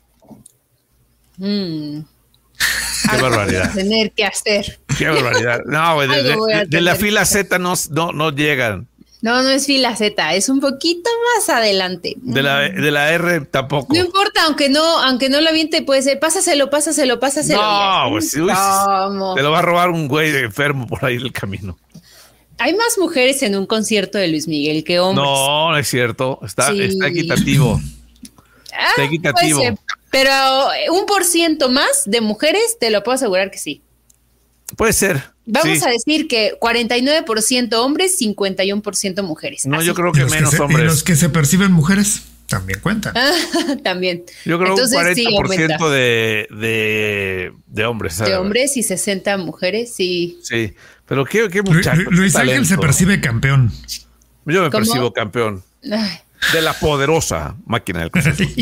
Mm. Qué barbaridad. Tener que hacer. Qué barbaridad. No, güey, de, de, de la fila Z no, no, no llegan. No, no es fila Z, es un poquito más adelante. De la, de la R tampoco. No importa, aunque no, aunque no lo aviente, puede ser, pásaselo, pásaselo, pásaselo. No, pues, uy, te lo va a robar un güey enfermo por ahí del camino. Hay más mujeres en un concierto de Luis Miguel que hombres. No, no es cierto. Está, sí. está equitativo. Ah, está equitativo. Puede ser, pero un por ciento más de mujeres, te lo puedo asegurar que sí. Puede ser. Vamos sí. a decir que cuarenta y nueve por ciento hombres, cincuenta y uno por ciento mujeres. No, Así. yo creo que menos que se, hombres. Y los que se perciben mujeres también cuentan. También. Yo creo que un cuarenta por ciento sí, de, de, de hombres. ¿sabes? De hombres y sesenta mujeres, sí. Sí, pero qué, qué muchacho. Lu, Luis Ángel talento. se percibe campeón. Yo me ¿Cómo? percibo campeón. Ay. De la poderosa máquina del Cruz Azul.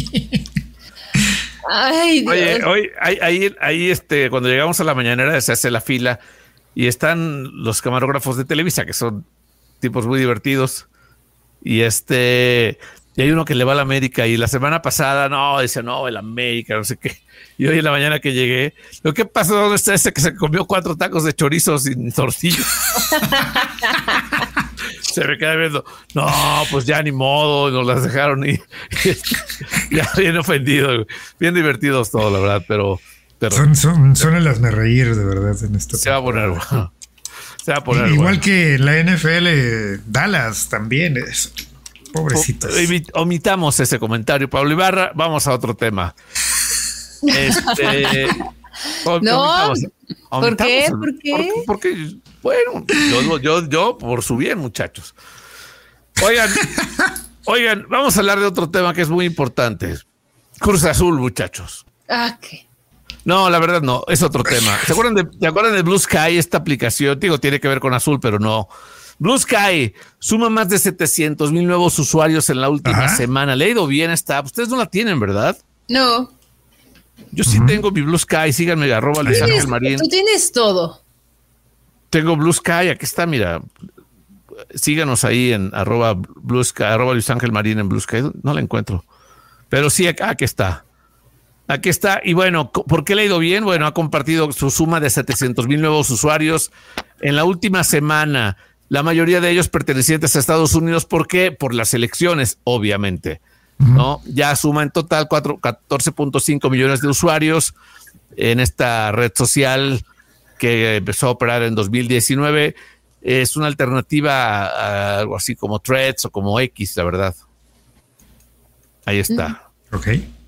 Ay, Dios. Oye, hoy, ahí, ahí, ahí, este, cuando llegamos a la mañanera se hace la fila y están los camarógrafos de Televisa, que son tipos muy divertidos. Y este, y hay uno que le va a la América y la semana pasada, no, dice, no, el América, no sé qué. Y hoy en la mañana que llegué, lo que pasó, ¿dónde está ese que se comió cuatro tacos de chorizo sin tortillo? Se me queda viendo, no, pues ya ni modo, nos las dejaron y, y ya bien ofendido, bien divertidos todos, la verdad, pero... pero son, son, son el hazme reír, de verdad, en esta Se va a poner bueno. Se va a poner Igual bueno. que la N F L, Dallas también es... Pobrecitos. O, omitamos ese comentario, Pablo Ibarra, vamos a otro tema. Este... No, omitamos, ¿por qué? omitamos, ¿Por qué? Porque, porque bueno, yo, yo, yo, por su bien, muchachos. Oigan, oigan, vamos a hablar de otro tema que es muy importante. Cruz Azul, muchachos. Ah, ¿qué? No, la verdad no, es otro tema. ¿Se acuerdan de, ¿se acuerdan de Blue Sky, esta aplicación? Digo, tiene que ver con azul, pero no. Blue Sky suma más de setecientos mil nuevos usuarios en la última Ajá. semana. Le ha ido bien esta. Ustedes no la tienen, ¿verdad? No. Yo sí uh-huh. tengo mi Blue Sky. Síganme, arroba Luis Ángel Marín. Tú tienes todo. Tengo Blue Sky. Aquí está, mira. Síganos ahí en arroba Blue Sky, arroba Luis Ángel Marín en Blue Sky. No la encuentro. Pero sí, acá aquí está. Aquí está. Y bueno, ¿por qué le ha ido bien? Bueno, ha compartido su suma de setecientos mil nuevos usuarios en la última semana. La mayoría de ellos pertenecientes a Estados Unidos. ¿Por qué? Por las elecciones, obviamente. Uh-huh. ¿No? Ya suma en total catorce punto cinco millones de usuarios en esta red social que empezó a operar en dos mil diecinueve. Es una alternativa a algo así como Threads o como X, la verdad. Ahí está. Ok.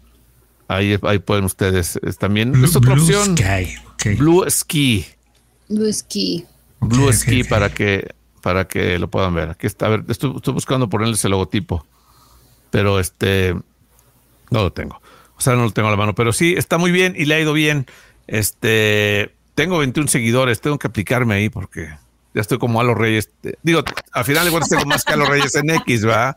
Ahí, ahí pueden ustedes también. Blue, es otra Blue opción. Sky. Okay. Blue Ski. Blue Ski. Blue Okay, Ski okay, para okay. que para que lo puedan ver. Aquí está. A ver, estoy, estoy buscando ponerles el logotipo, pero este no lo tengo. O sea, no lo tengo a la mano, pero sí está muy bien y le ha ido bien. Este, tengo veintiún seguidores. Tengo que aplicarme ahí porque ya estoy como a los Reyes. Digo, al final de cuentas tengo más que a los Reyes en X, ¿va?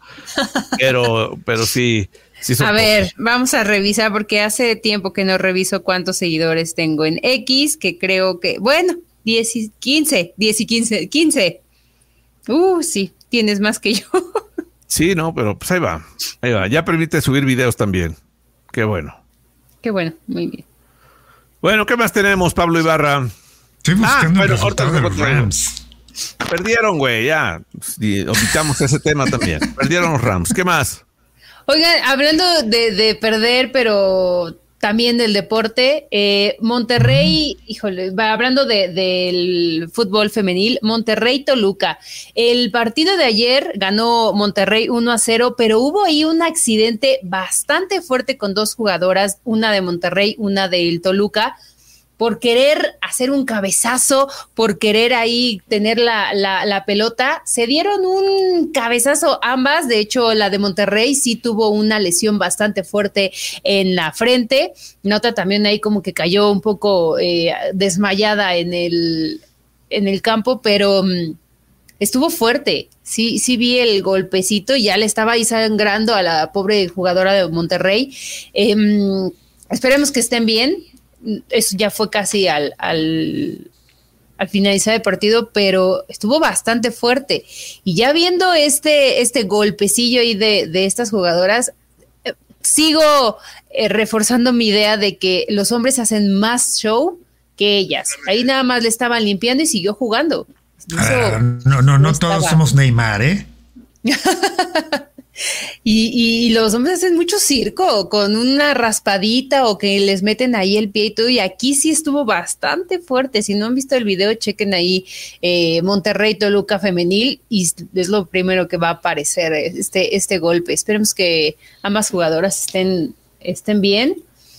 Pero, pero sí. sí a pocos. ver, vamos a revisar porque hace tiempo que no reviso cuántos seguidores tengo en X, que creo que, bueno, diez y quince, diez y quince, quince. Uh, sí, tienes más que yo. Sí, no, pero pues ahí va, ahí va. Ya permite subir videos también. Qué bueno. Qué bueno, muy bien. Bueno, ¿qué más tenemos, Pablo Ibarra? Estoy buscando ah, el bueno, resultado de los ahorita Rams. Perdieron, güey, ya. Y omitamos ese tema también. Perdieron los Rams. ¿Qué más? Oigan, hablando de, de perder, pero también del deporte, eh, Monterrey, híjole, va hablando de, del fútbol femenil, Monterrey-Toluca. El partido de ayer ganó Monterrey uno a cero, pero hubo ahí un accidente bastante fuerte con dos jugadoras, una de Monterrey, una del Toluca, por querer hacer un cabezazo, por querer ahí tener la, la, la pelota, se dieron un cabezazo ambas. De hecho, la de Monterrey sí tuvo una lesión bastante fuerte en la frente. Nota también ahí como que cayó un poco eh, desmayada en el, en el campo, pero um, estuvo fuerte. Sí, sí vi el golpecito y ya le estaba ahí sangrando a la pobre jugadora de Monterrey. Eh, esperemos que estén bien. Eso ya fue casi al, al, al finalizar el partido, pero estuvo bastante fuerte. Y ya viendo este, este golpecillo ahí de, de estas jugadoras, eh, sigo eh, reforzando mi idea de que los hombres hacen más show que ellas. Ahí nada más le estaban limpiando y siguió jugando. Ah, no, no, no todos somos Neymar, ¿eh? Y, y los hombres hacen mucho circo con una raspadita o que les meten ahí el pie y todo, y aquí sí estuvo bastante fuerte. Si no han visto el video, chequen ahí eh, Monterrey Toluca femenil y es lo primero que va a aparecer este, este golpe. Esperemos que ambas jugadoras estén, estén bien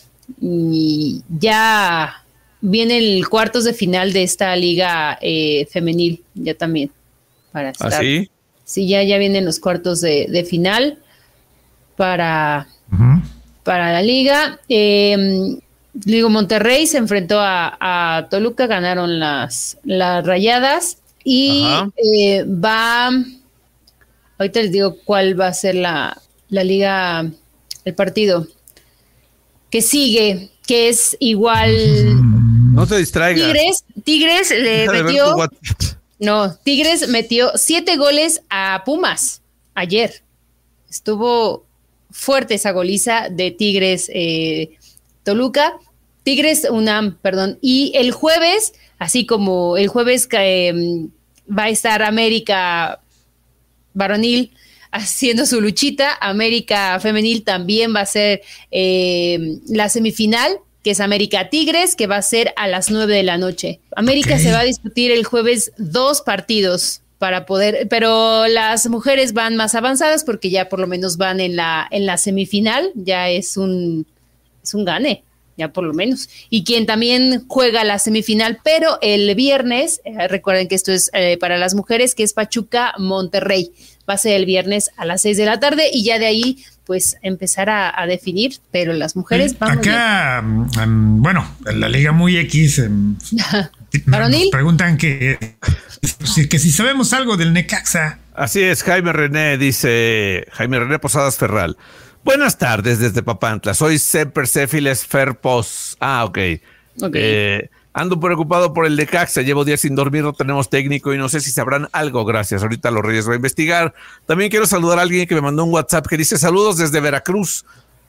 y ya viene el cuartos de final de esta liga eh, femenil ya también para estar. ¿Ah, sí? Sí, ya, ya vienen los cuartos de, de final para, Uh-huh. para la liga. Eh, digo, Monterrey se enfrentó a, a Toluca, ganaron las, las Rayadas y eh, va, ahorita les digo cuál va a ser la, la liga, el partido que sigue, que es igual. No te distraigas. Tigres, Tigres le Deja de ver metió... tu WhatsApp. No, Tigres metió siete goles a Pumas ayer. Estuvo fuerte esa goliza de Tigres eh, Toluca. Tigres UNAM, perdón. Y el jueves, así como el jueves eh, va a estar América varonil haciendo su luchita, América femenil también va a ser eh, la semifinal, que es América Tigres, que va a ser a las nueve de la noche. América okay. se va a discutir el jueves dos partidos para poder, pero las mujeres van más avanzadas porque ya por lo menos van en la, en la semifinal, ya es un, es un gane, ya por lo menos. Y quien también juega la semifinal, pero el viernes, eh, recuerden que esto es eh, para las mujeres, que es Pachuca Monterrey. Va a ser el viernes a las seis de la tarde y ya de ahí pues empezar a, a definir, pero las mujeres vamos acá, um, bueno, en la Liga Muy X um, nos preguntan que, que si sabemos algo del Necaxa. Así es, Jaime René dice, Jaime René Posadas Ferral. Buenas tardes desde Papantla, soy Semper Céfiles Ferpos. Ah, ok. okay. Eh, ando preocupado por el Necaxa, llevo días sin dormir, no tenemos técnico y no sé si sabrán algo, gracias. Ahorita los Reyes va a investigar. También quiero saludar a alguien que me mandó un WhatsApp que dice saludos desde Veracruz.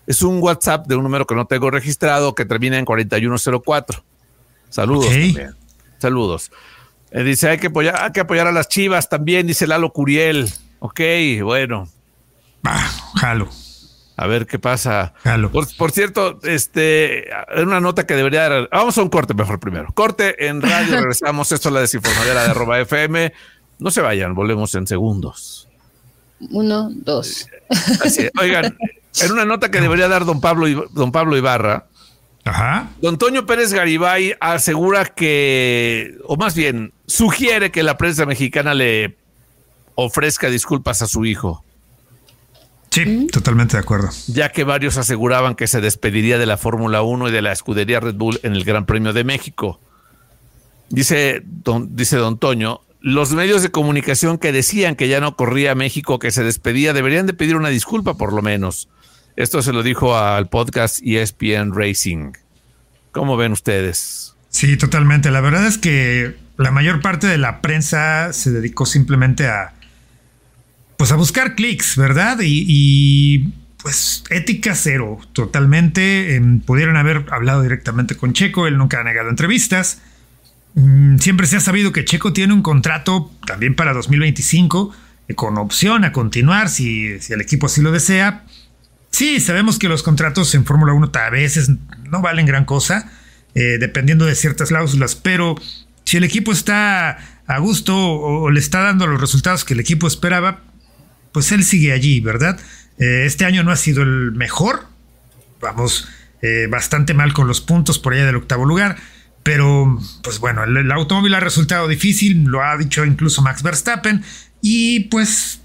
Es un WhatsApp de un número que no tengo registrado que termina en cuarenta y uno cero cuatro. Saludos Okay. también. Saludos. Eh, dice, hay que, apoyar, hay que apoyar a las Chivas también, dice Lalo Curiel. Ok, bueno. Ah, jalo. A ver qué pasa. Jalo. Por, por cierto, este, una nota que debería dar. Vamos a un corte mejor primero. Corte en radio, regresamos. Esto es la desinformadera de arroba F M. No se vayan, volvemos en segundos. Uno, dos. Así es. Oigan, en una nota que debería dar don Pablo, don Pablo Ibarra, Ajá. don Toño Pérez Garibay asegura que, o más bien, sugiere que la prensa mexicana le ofrezca disculpas a su hijo, Sí, ¿Mm? totalmente de acuerdo. ya que varios aseguraban que se despediría de la Fórmula uno y de la escudería Red Bull en el Gran Premio de México. Dice don, dice don Toño, los medios de comunicación que decían que ya no corría a México, que se despedía, deberían de pedir una disculpa por lo menos. Esto se lo dijo al podcast E S P N Racing. ¿Cómo ven ustedes? Sí, totalmente. La verdad es que la mayor parte de la prensa se dedicó simplemente a, pues a buscar clics, ¿verdad? Y, y pues ética cero, totalmente. Eh, pudieron haber hablado directamente con Checo, él nunca ha negado entrevistas. Mm, siempre se ha sabido que Checo tiene un contrato también para dos mil veinticinco, eh, con opción a continuar si, si el equipo así lo desea. Sí, sabemos que los contratos en Fórmula uno a veces no valen gran cosa, eh, dependiendo de ciertas cláusulas, pero si el equipo está a gusto o, o le está dando los resultados que el equipo esperaba, pues él sigue allí, ¿verdad? Eh, este año no ha sido el mejor, vamos eh, bastante mal con los puntos por allá del octavo lugar, pero pues bueno, el, el automóvil ha resultado difícil, lo ha dicho incluso Max Verstappen, y pues...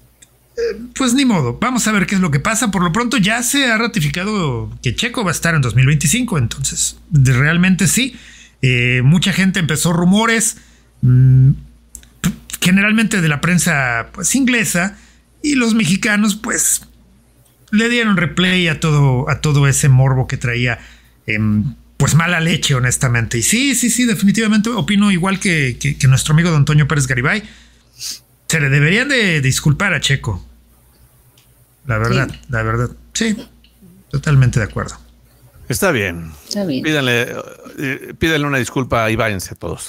Pues ni modo, vamos a ver qué es lo que pasa. Por lo pronto ya se ha ratificado que Checo va a estar en dos mil veinticinco, entonces realmente sí. Eh, mucha gente empezó rumores, mmm, generalmente de la prensa pues inglesa, y los mexicanos pues le dieron replay a todo, a todo ese morbo que traía, eh, pues mala leche, honestamente. Y sí, sí, sí, definitivamente opino igual que, que, que nuestro amigo don Toño Pérez Garibay. Se le deberían de disculpar a Checo. La verdad, sí. la verdad. Sí, totalmente de acuerdo. Está bien. Está bien. Pídanle, eh, pídanle una disculpa y váyanse todos.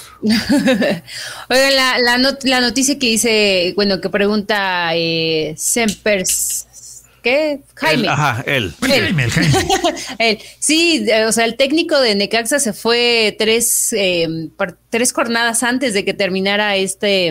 Oigan, la, la, not, la noticia que dice, bueno, que pregunta eh, Sempers, ¿qué? Jaime. El, ajá, él. él. Jaime, el Jaime. él. Sí, o sea, el técnico de Necaxa se fue tres, eh, por, tres jornadas antes de que terminara este...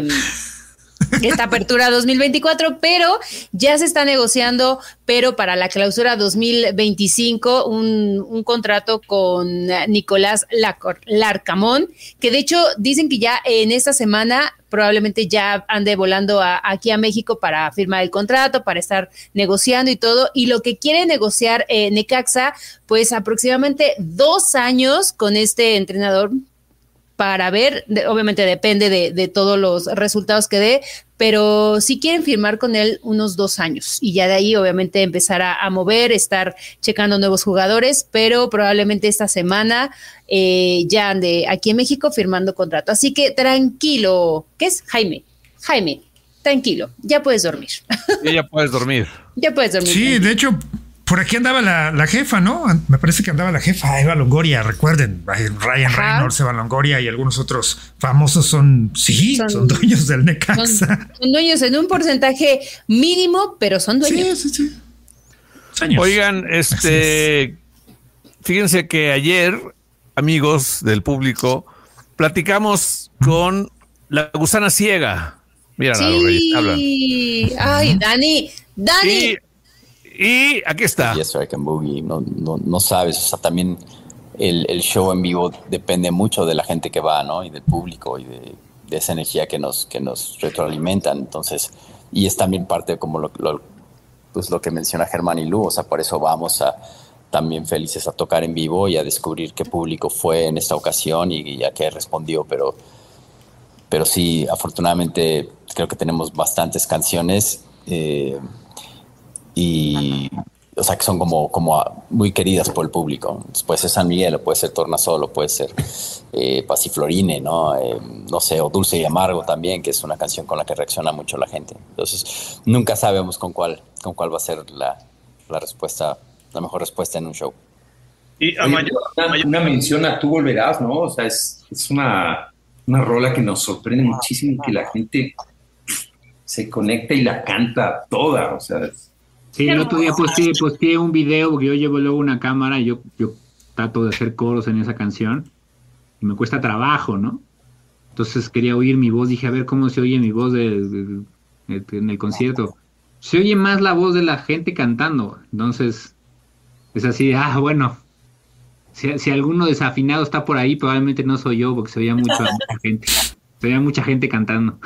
esta apertura dos mil veinticuatro, pero ya se está negociando, pero para la clausura dos mil veinticinco, un, un contrato con Nicolás Larcamón, que de hecho dicen que ya en esta semana probablemente ya ande volando a, aquí a México para firmar el contrato, para estar negociando y todo, y lo que quiere negociar eh, Necaxa, pues aproximadamente dos años con este entrenador, para ver, de, obviamente depende de, de todos los resultados que dé, pero sí quieren firmar con él unos dos años y ya de ahí obviamente empezar a, a mover, estar checando nuevos jugadores, pero probablemente esta semana eh, ya ande aquí en México firmando contrato. Así que tranquilo, ¿qué es? Jaime, Jaime, tranquilo, ya puedes dormir. Sí, ya puedes dormir. Ya puedes dormir. Sí, tranquilo. De hecho... Por aquí andaba la, la jefa, ¿no? Me parece que andaba la jefa Eva Longoria, recuerden, Ryan Ajá. Reynolds, Eva Longoria y algunos otros famosos son, sí, son, son dueños del Necaxa. Son, son dueños en un porcentaje mínimo, pero son dueños. Sí, sí, sí. Años. Oigan, este, fíjense que ayer, amigos del público, platicamos ¿Mm? con la gusana ciega. Mira, sí. hablan. Ay, Dani, Dani. Y, Y aquí está. Yes, I Can Boogie. No, no, no sabes, o sea, también el, el show en vivo depende mucho de la gente que va, ¿no? Y del público y de, de esa energía que nos, que nos retroalimentan. Entonces, y es también parte como lo, lo, pues lo que menciona Germán y Lu, o sea, por eso vamos a también felices a tocar en vivo y a descubrir qué público fue en esta ocasión y, y a qué respondió, pero, pero sí, afortunadamente creo que tenemos bastantes canciones eh, y, o sea, que son como, como muy queridas por el público. Puede ser San Miguel, o puede ser Tornasol, puede ser eh, Pasiflorine, ¿no? Eh, no sé, o Dulce y Amargo también, que es una canción con la que reacciona mucho la gente. Entonces, nunca sabemos con cuál, con cuál va a ser la, la respuesta la mejor respuesta en un show. Y a Oye, mayor, una, mayor... una mención a Tú Volverás, ¿no? O sea, es, es una, una rola que nos sorprende muchísimo, que la gente se conecta y la canta toda, o sea... Es... Sí, el otro día posteé, posteé un video, porque yo llevo luego una cámara y yo, yo trato de hacer coros en esa canción, y me cuesta trabajo, ¿no? Entonces quería oír mi voz, dije, a ver cómo se oye mi voz de, de, de, de, en el concierto. Se oye más la voz de la gente cantando, entonces es así, ah, bueno, si, si alguno desafinado está por ahí, probablemente no soy yo, porque se oía mucho a mucha gente, se oía mucha gente cantando.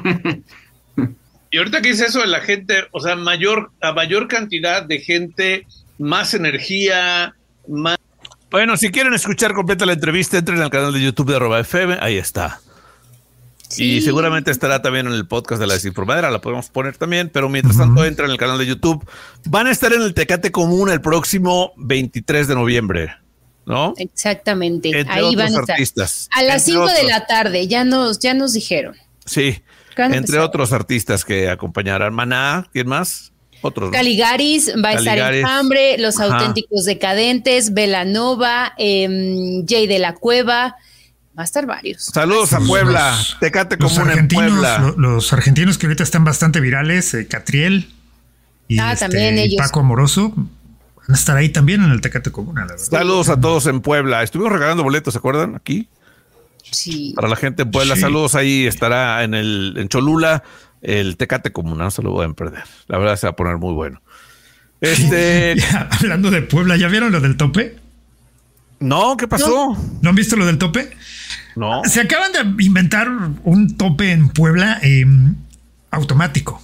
Y ahorita que dice eso de la gente, o sea, mayor, a mayor cantidad de gente, más energía, más... Bueno, si quieren escuchar completa la entrevista, entren al canal de YouTube de arroba F M, ahí está. Sí. Y seguramente estará también en el podcast de La Desinformadera, la podemos poner también, pero mientras uh-huh. tanto entren al canal de YouTube. Van a estar en el Tecate Común el próximo veintitrés de noviembre, ¿no? Exactamente, entre ahí van a estar. Artistas, a las cinco de la tarde, ya nos, ya nos dijeron. Sí, entre otros artistas que acompañarán. Maná, ¿quién más? Otros. Caligaris, va a Caligaris. estar Enjambre, Los Ajá. Auténticos Decadentes, Belanova, eh, Jay de la Cueva. Va a estar varios. Saludos a Puebla, los, Tecate Común en Puebla. Lo, los argentinos que ahorita están bastante virales, eh, Catriel y ah, este, también ellos. Paco Amoroso, van a estar ahí también en el Tecate Común, la verdad. Saludos a todos en Puebla. Estuvimos regalando boletos, ¿se acuerdan? Aquí. Sí. Para la gente en Puebla, sí. Saludos ahí. Estará en el en Cholula el Tecate Común, no se lo pueden perder. La verdad se va a poner muy bueno. Este, ya, hablando de Puebla, ¿ya vieron lo del tope? No, ¿qué pasó? ¿No, ¿No han visto lo del tope? No. Se acaban de inventar un tope en Puebla eh, automático.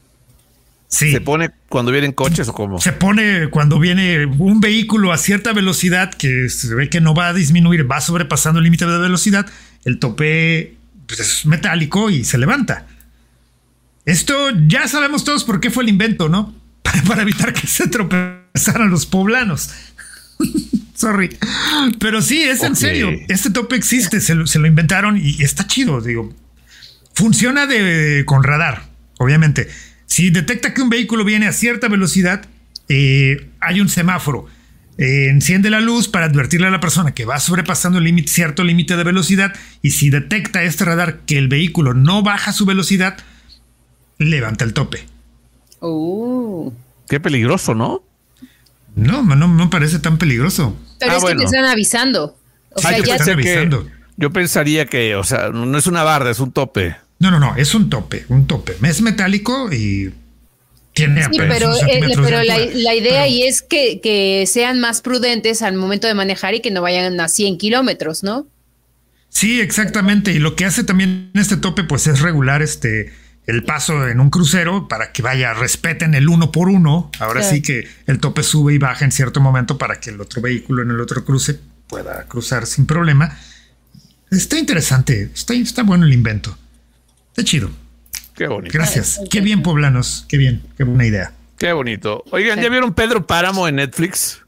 Sí. ¿Se pone cuando vienen coches o cómo? Se pone cuando viene un vehículo a cierta velocidad que se ve que no va a disminuir, va sobrepasando el límite de velocidad, el tope pues, es metálico y se levanta. Esto ya sabemos todos por qué fue el invento, ¿no? Para, para evitar que se tropezaran los poblanos. Sorry. Pero sí, es okay. En serio. Este tope existe, se lo, se lo inventaron y está chido, digo. Funciona de, con radar, obviamente. Si detecta que un vehículo viene a cierta velocidad, eh, hay un semáforo. Eh, enciende la luz para advertirle a la persona que va sobrepasando el límite, cierto límite de velocidad. Y si detecta este radar que el vehículo no baja su velocidad, levanta el tope. Uh. Qué peligroso, ¿no? No, no me parece tan peligroso. Pero ah, es bueno. Que te están avisando. O sea, ah, ya están avisando. Yo pensaría que, o sea, no es una barda, es un tope. No, no, no, es un tope, un tope. Es metálico y tiene sí, pero, eh, pero la, la idea ahí es que, que sean más prudentes al momento de manejar y que no vayan a cien kilómetros, ¿no? Sí, exactamente. Y lo que hace también este tope, pues es regular este el paso en un crucero para que vaya, respeten el uno por uno. Ahora sí, sí que el tope sube y baja en cierto momento para que el otro vehículo en el otro cruce pueda cruzar sin problema. Está interesante, está, está bueno el invento. Está chido. Qué bonito. Gracias. Qué bien, poblanos. Qué bien. Qué buena idea. Qué bonito. Oigan, ¿ya vieron Pedro Páramo en Netflix?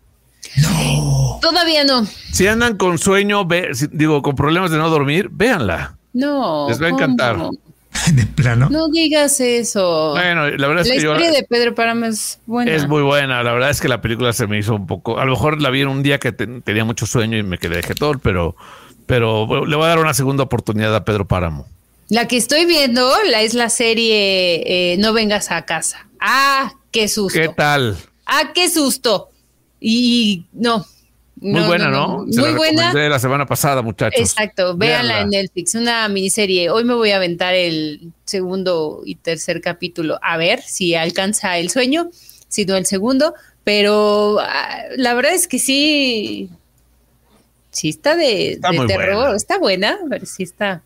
No. Todavía no. Si andan con sueño, ve, si, digo, con problemas de no dormir, véanla. No. Les va a encantar. ¿Cómo? De plano. No digas eso. Bueno, la verdad es la que yo. La historia de Pedro Páramo es buena. Es muy buena. La verdad es que la película se me hizo un poco. A lo mejor la vi en un día que te, tenía mucho sueño y me quedé vegetón, pero, pero bueno, le voy a dar una segunda oportunidad a Pedro Páramo. La que estoy viendo la es la serie eh, No Vengas a Casa. ¡Ah, qué susto! ¿Qué tal? ¡Ah, qué susto! Y no. Muy no, buena, ¿no? ¿no? no. Se Muy la buena. La semana pasada, muchachos. Exacto, véanla en Netflix, una miniserie. Hoy me voy a aventar el segundo y tercer capítulo. A ver si alcanza el sueño, si no el segundo. Pero ah, la verdad es que sí. Sí está de, está de terror. Buena. Está buena, pero sí está.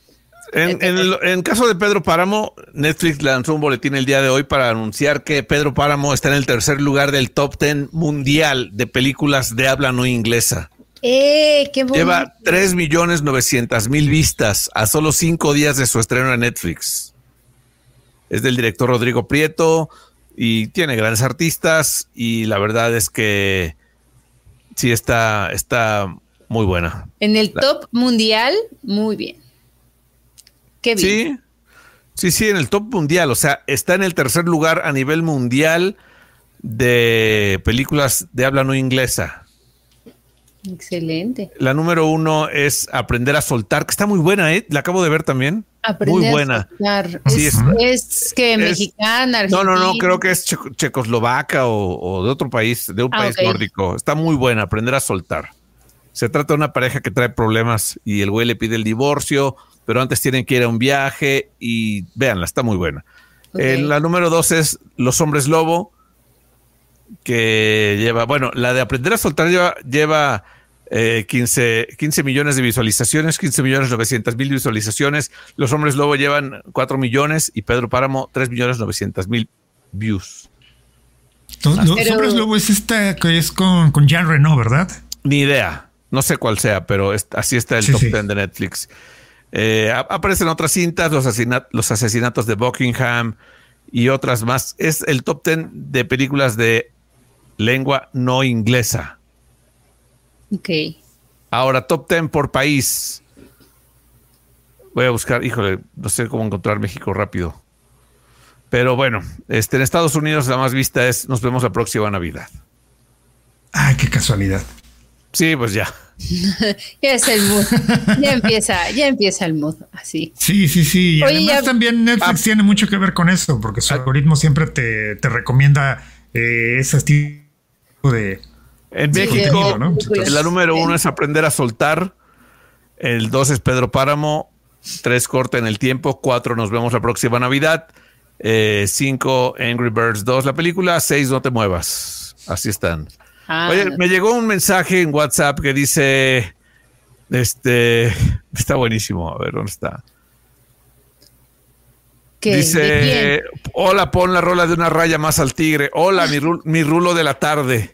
En, en, el, en caso de Pedro Páramo, Netflix lanzó un boletín el día de hoy para anunciar que Pedro Páramo está en el tercer lugar del top diez mundial de películas de habla no inglesa. ¡Eh, qué bonito! Lleva tres millones novecientas mil vistas a solo cinco días de su estreno en Netflix. Es del director Rodrigo Prieto y tiene grandes artistas y la verdad es que sí está, está muy buena. En el la, top mundial, muy bien. Qué bien. Sí, sí, sí, en el top mundial. O sea, está en el tercer lugar a nivel mundial de películas de habla no inglesa. Excelente. La número uno es Aprender a soltar, que está muy buena, ¿eh? La acabo de ver también. Aprender muy buena. A soltar. Sí, es, es, es que es, mexicana, argentina. No, no, no, creo que es checo, checoslovaca o, o de otro país, de un ah, país okay. nórdico. Está muy buena, Aprender a soltar. Se trata de una pareja que trae problemas y el güey le pide el divorcio, pero antes tienen que ir a un viaje y véanla, está muy buena. Okay. Eh, la número dos es Los Hombres Lobo, que lleva, bueno, la de Aprender a soltar lleva, lleva eh, quince, quince millones de visualizaciones, quince millones novecientas mil visualizaciones. Los Hombres Lobo llevan cuatro millones y Pedro Páramo tres millones novecientas mil views. Los, los pero... Hombres Lobo es esta que es con, con Jean Reno, ¿verdad? Ni idea. No sé cuál sea, pero es, así está el sí, top sí. ten de Netflix. Eh, aparecen otras cintas, los, asesinat- los asesinatos de Buckingham y otras más. Es el top ten de películas de lengua no inglesa. Ok. Ahora, top ten por país. Voy a buscar, híjole, no sé cómo encontrar México rápido. Pero bueno, este, en Estados Unidos la más vista es Nos vemos la próxima Navidad. Ay, qué casualidad. Sí, pues ya. Ya es el mood. Ya empieza, ya empieza el mood, así. Sí, sí, sí. Y Oye, además ya... también Netflix ah, tiene mucho que ver con eso, porque su ah, algoritmo siempre te, te recomienda eh, ese tipo de... En sí, México, ¿no? Entonces, la número uno es Aprender a soltar. El dos es Pedro Páramo. Tres, Corta en el tiempo. Cuatro, Nos vemos la próxima Navidad. Eh, cinco, Angry Birds dos, la película. Seis, No te muevas. Así están. Ah, Oye, me llegó un mensaje en WhatsApp que dice, este, está buenísimo, a ver, ¿dónde está? ¿Qué? Dice, hola, pon la rola de Una raya más al tigre. Hola, mi, ru- mi rulo de la tarde.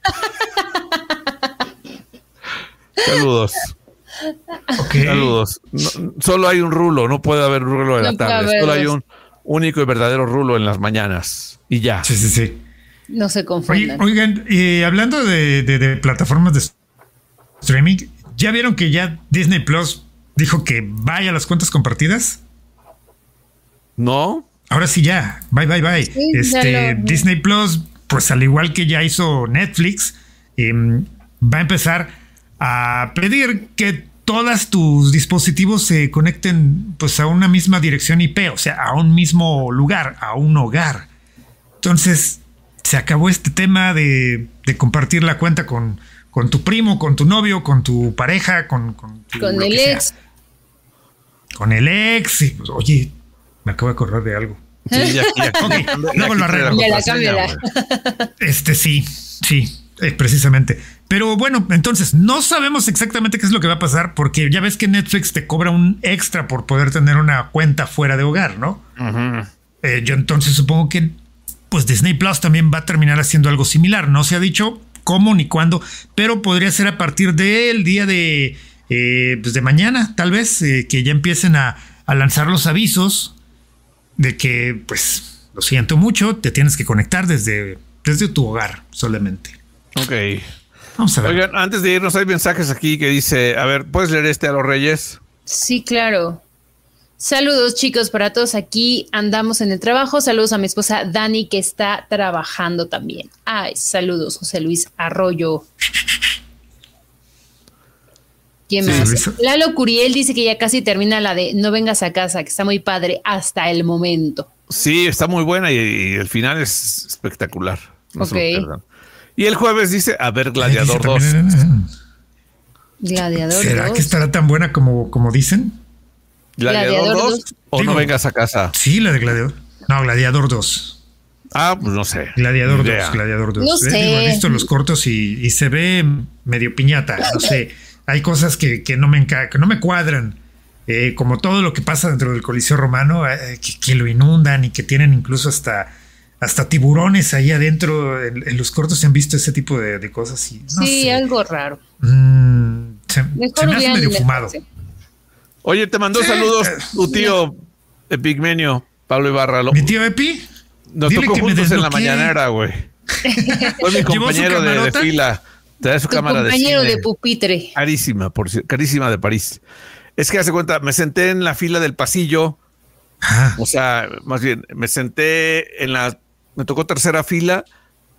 Saludos. Okay. Saludos. No, solo hay un rulo, no puede haber un rulo de no la tarde. Solo hay un único y verdadero rulo en las mañanas. Y ya. Sí, sí, sí. No se confundan. Oigan, eh, hablando de, de, de plataformas de streaming, ¿ya vieron que ya Disney Plus dijo que vaya a las cuentas compartidas? No. Ahora sí ya, bye, bye, bye. Sí, este, Disney Plus, pues al igual que ya hizo Netflix, eh, va a empezar a pedir que todos tus dispositivos se conecten pues a una misma dirección I P, o sea, a un mismo lugar, a un hogar. Entonces, se acabó este tema de, de compartir la cuenta con, con tu primo, con tu novio, con tu pareja, con, con, tu, con el ex. Sea. Con el ex. Y, pues, oye, me acabo de acordar de algo. Sí, ya, ya, okay, luego lo arreglo. Este sí, sí, eh, precisamente. Pero bueno, entonces no sabemos exactamente qué es lo que va a pasar, porque ya ves que Netflix te cobra un extra por poder tener una cuenta fuera de hogar, ¿no? Uh-huh. Eh, yo entonces supongo que pues Disney Plus también va a terminar haciendo algo similar. No se ha dicho cómo ni cuándo, pero podría ser a partir del día de, eh, pues de mañana, tal vez, eh, que ya empiecen a, a lanzar los avisos de que, pues, lo siento mucho, te tienes que conectar desde, desde tu hogar solamente. Ok. Vamos a ver. Oigan, antes de irnos hay mensajes aquí que dice, a ver, ¿puedes leer este a los Reyes? Sí, claro. Saludos, chicos, para todos aquí. Andamos en el trabajo. Saludos a mi esposa Dani, que está trabajando también. Ay, saludos, José Luis Arroyo. ¿Quién más? Sí, Lalo Curiel dice que ya casi termina la de No vengas a casa, que está muy padre hasta el momento. Sí, está muy buena y, y el final es espectacular. No ok. Y el jueves dice, a ver, Gladiador dos. Gladiador ¿Será dos? que estará tan buena como, como dicen? ¿Gladiador dos o Digo, No vengas a casa? Sí, la de Gladiador. No, Gladiador dos. Ah, pues no sé. Gladiador dos, Gladiador dos. No sé. Digo, he visto los cortos y, y se ve medio piñata. No sé. Hay cosas que, que, no, me enca- que no me cuadran. Eh, como todo lo que pasa dentro del Coliseo Romano, eh, que, que lo inundan y que tienen incluso hasta, hasta tiburones ahí adentro. En, en los cortos se han visto ese tipo de, de cosas. Y, no sí, sé. algo raro. Mm, se, se me hace medio fumado. Parece. Oye, te mandó sí, saludos tu tío Epigmenio, Pablo Ibarra. ¿Mi tío Epi? Nos Dile tocó juntos en la mañanera, güey. Fue mi compañero de, de fila. Trae su tu cámara de compañero cine. de pupitre. Carísima, por carísima de París. Es que hace cuenta, me senté en la fila del pasillo. Ah. O sea, más bien, me senté en la... Me tocó tercera fila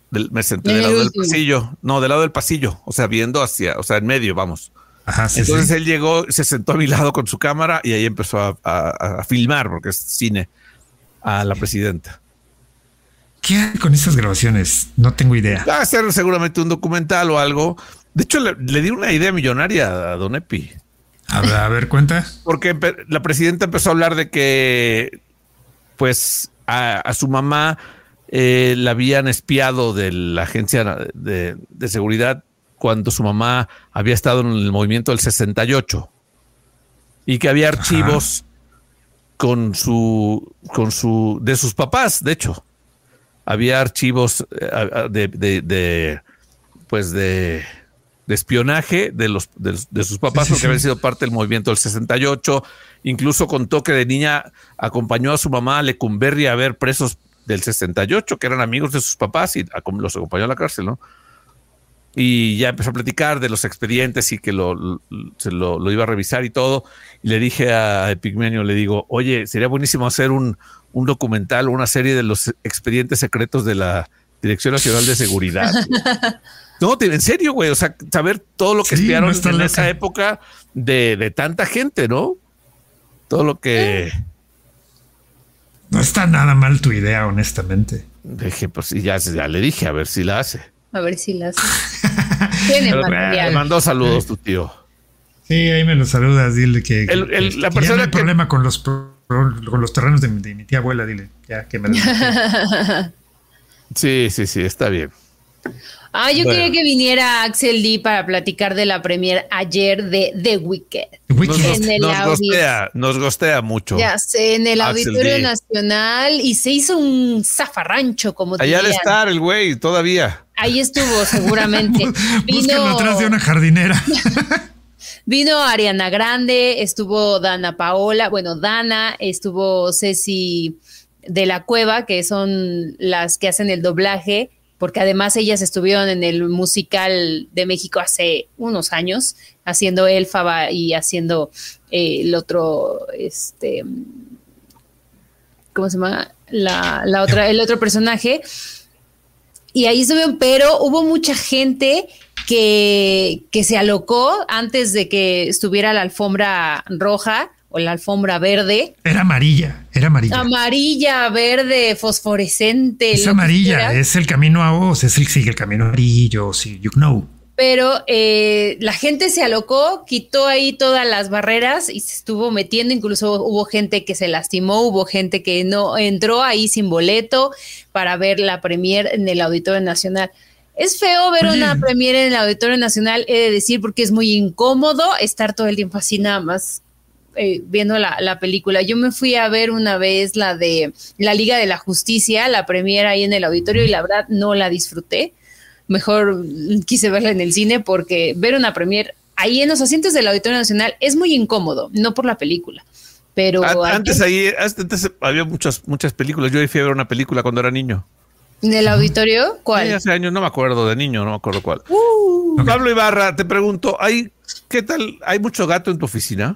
Del, me senté del lado del pasillo. No, del lado del pasillo. O sea, viendo hacia, o sea, en medio, vamos. Ajá, sí, Entonces sí. él llegó, se sentó a mi lado con su cámara y ahí empezó a, a, a filmar, porque es cine, a la presidenta. ¿Qué hay con estas grabaciones? No tengo idea. Va a ser seguramente un documental o algo. De hecho, le, le di una idea millonaria a Don Epi. A ver, a ver, cuenta. Porque la presidenta empezó a hablar de que, pues, a, a su mamá eh, la habían espiado de la agencia de, de seguridad cuando su mamá había estado en el movimiento del sesenta y ocho y que había archivos con su, con su, de sus papás, de hecho. Había archivos de, de, de pues de, de espionaje de los de, de sus papás, sí, sí, porque sí. habían sido parte del movimiento del sesenta y ocho. Incluso contó que de niña acompañó a su mamá a Lecumberri a ver presos del sesenta y ocho, que eran amigos de sus papás, y los acompañó a la cárcel, ¿no? Y ya empezó a platicar de los expedientes y que lo, lo, se lo, lo iba a revisar y todo. Y le dije a Epigmenio, le digo, oye, sería buenísimo hacer un, un documental o una serie de los expedientes secretos de la Dirección Nacional de Seguridad. No, en serio, güey. O sea, saber todo lo que sí, espiaron no en loca. esa época de, de tanta gente, ¿no? Todo lo que... No está nada mal tu idea, honestamente. Dije, pues ya, ya le dije, a ver si la hace. A ver si la hace. Tiene material. Me mandó saludos tu tío. Sí, ahí me lo saludas, dile que, el, que, el, que la persona ya no hay que... problema con los, con los terrenos de, de mi tía abuela, dile, ya que me lo Sí, sí, sí, está bien. Ah, yo bueno. quería que viniera Axel D para platicar de la premier ayer de The Wicked. Nos, en el nos, gostea, nos gostea mucho. Ya sé, en el Axel Auditorio D. Nacional, y se hizo un zafarrancho, como allá dirían. Allá de estar el güey, todavía. Ahí estuvo, seguramente. Búsquenlo atrás de una jardinera. Vino Ariana Grande, estuvo Dana Paola, bueno, Dana, estuvo Ceci de la Cueva, que son las que hacen el doblaje, porque además ellas estuvieron en el musical de México hace unos años, haciendo Elfaba y haciendo eh, el otro, este, ¿cómo se llama? La, la otra, el otro personaje. Y ahí estuvieron, pero hubo mucha gente que, que se alocó antes de que estuviera la alfombra roja o la alfombra verde. Era amarilla, era amarilla. Amarilla, verde, fosforescente. Es amarilla, es el camino a Oz, es el sigue el camino amarillo, sí, you know. Pero eh, la gente se alocó, quitó ahí todas las barreras y se estuvo metiendo. Incluso hubo gente que se lastimó, hubo gente que no entró ahí sin boleto para ver la premier en el Auditorio Nacional. Es feo ver Oye. una premier en el Auditorio Nacional, he de decir, porque es muy incómodo estar todo el tiempo así nada más eh, viendo la, la película. Yo me fui a ver una vez la de la Liga de la Justicia, la premier ahí en el auditorio, y la verdad no la disfruté. Mejor quise verla en el cine, porque ver una premier ahí en los asientos del Auditorio Nacional es muy incómodo, no por la película. Pero antes ahí, antes había muchas, muchas películas. Yo fui a ver una película cuando era niño. ¿En el auditorio? ¿Cuál? Sí, hace años, no me acuerdo, de niño, no me acuerdo cuál. Uh, Pablo Ibarra, te pregunto, ¿hay, ¿qué tal? ¿Hay mucho gato en tu oficina?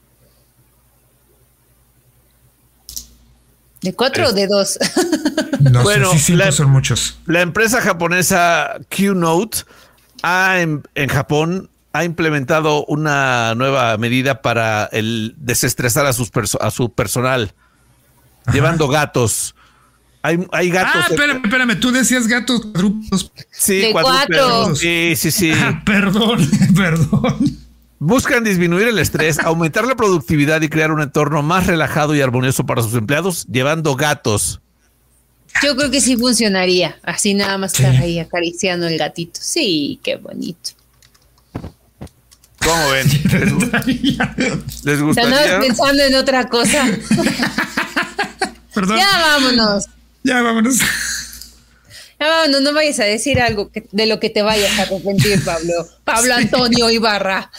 ¿De cuatro es, o de dos? No bueno, sé si cinco la, son muchos. La empresa japonesa Q-Note ha, en, en Japón ha implementado una nueva medida para el desestresar a, sus perso a su personal, Ajá. llevando gatos. Hay, hay gatos. Ah, espérame, espérame, tú decías gatos cuadrúpedos. Sí, de cuatro. Sí, sí, sí. Ah, perdón, perdón. Buscan disminuir el estrés, aumentar la productividad y crear un entorno más relajado y armonioso para sus empleados, llevando gatos. Yo creo que sí funcionaría. Así nada más estar ahí acariciando el gatito. Sí, qué bonito. ¿Cómo ven? ¿Les, ¿les gustaría? Estamos pensando en otra cosa. Perdón. Ya vámonos. Ya vámonos. Ya vámonos, no vayas a decir algo que, de lo que te vayas a arrepentir, Pablo. Pablo sí. Antonio Ibarra.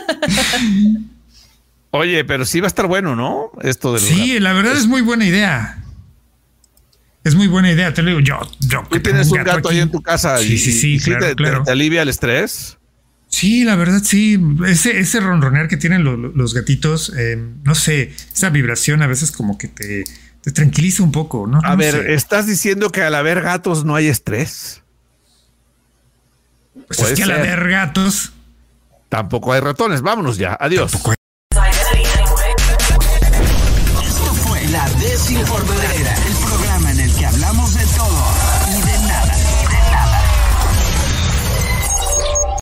Oye, pero sí va a estar bueno, ¿no? Esto de Sí, gatos. La verdad es muy buena idea. Es muy buena idea, te lo digo yo. yo ¿Tú tienes un gato, gato ahí en tu casa? Sí, y, sí, sí, y claro, te, claro. Te, ¿Te alivia el estrés? Sí, la verdad sí. Ese, ese ronronear que tienen lo, los gatitos, eh, no sé, esa vibración a veces como que te, te tranquiliza un poco, ¿no? A no ver, sé. ¿estás diciendo que al haber gatos no hay estrés? Pues es que al haber gatos... Tampoco hay ratones. Vámonos ya. Adiós. Tampoco hay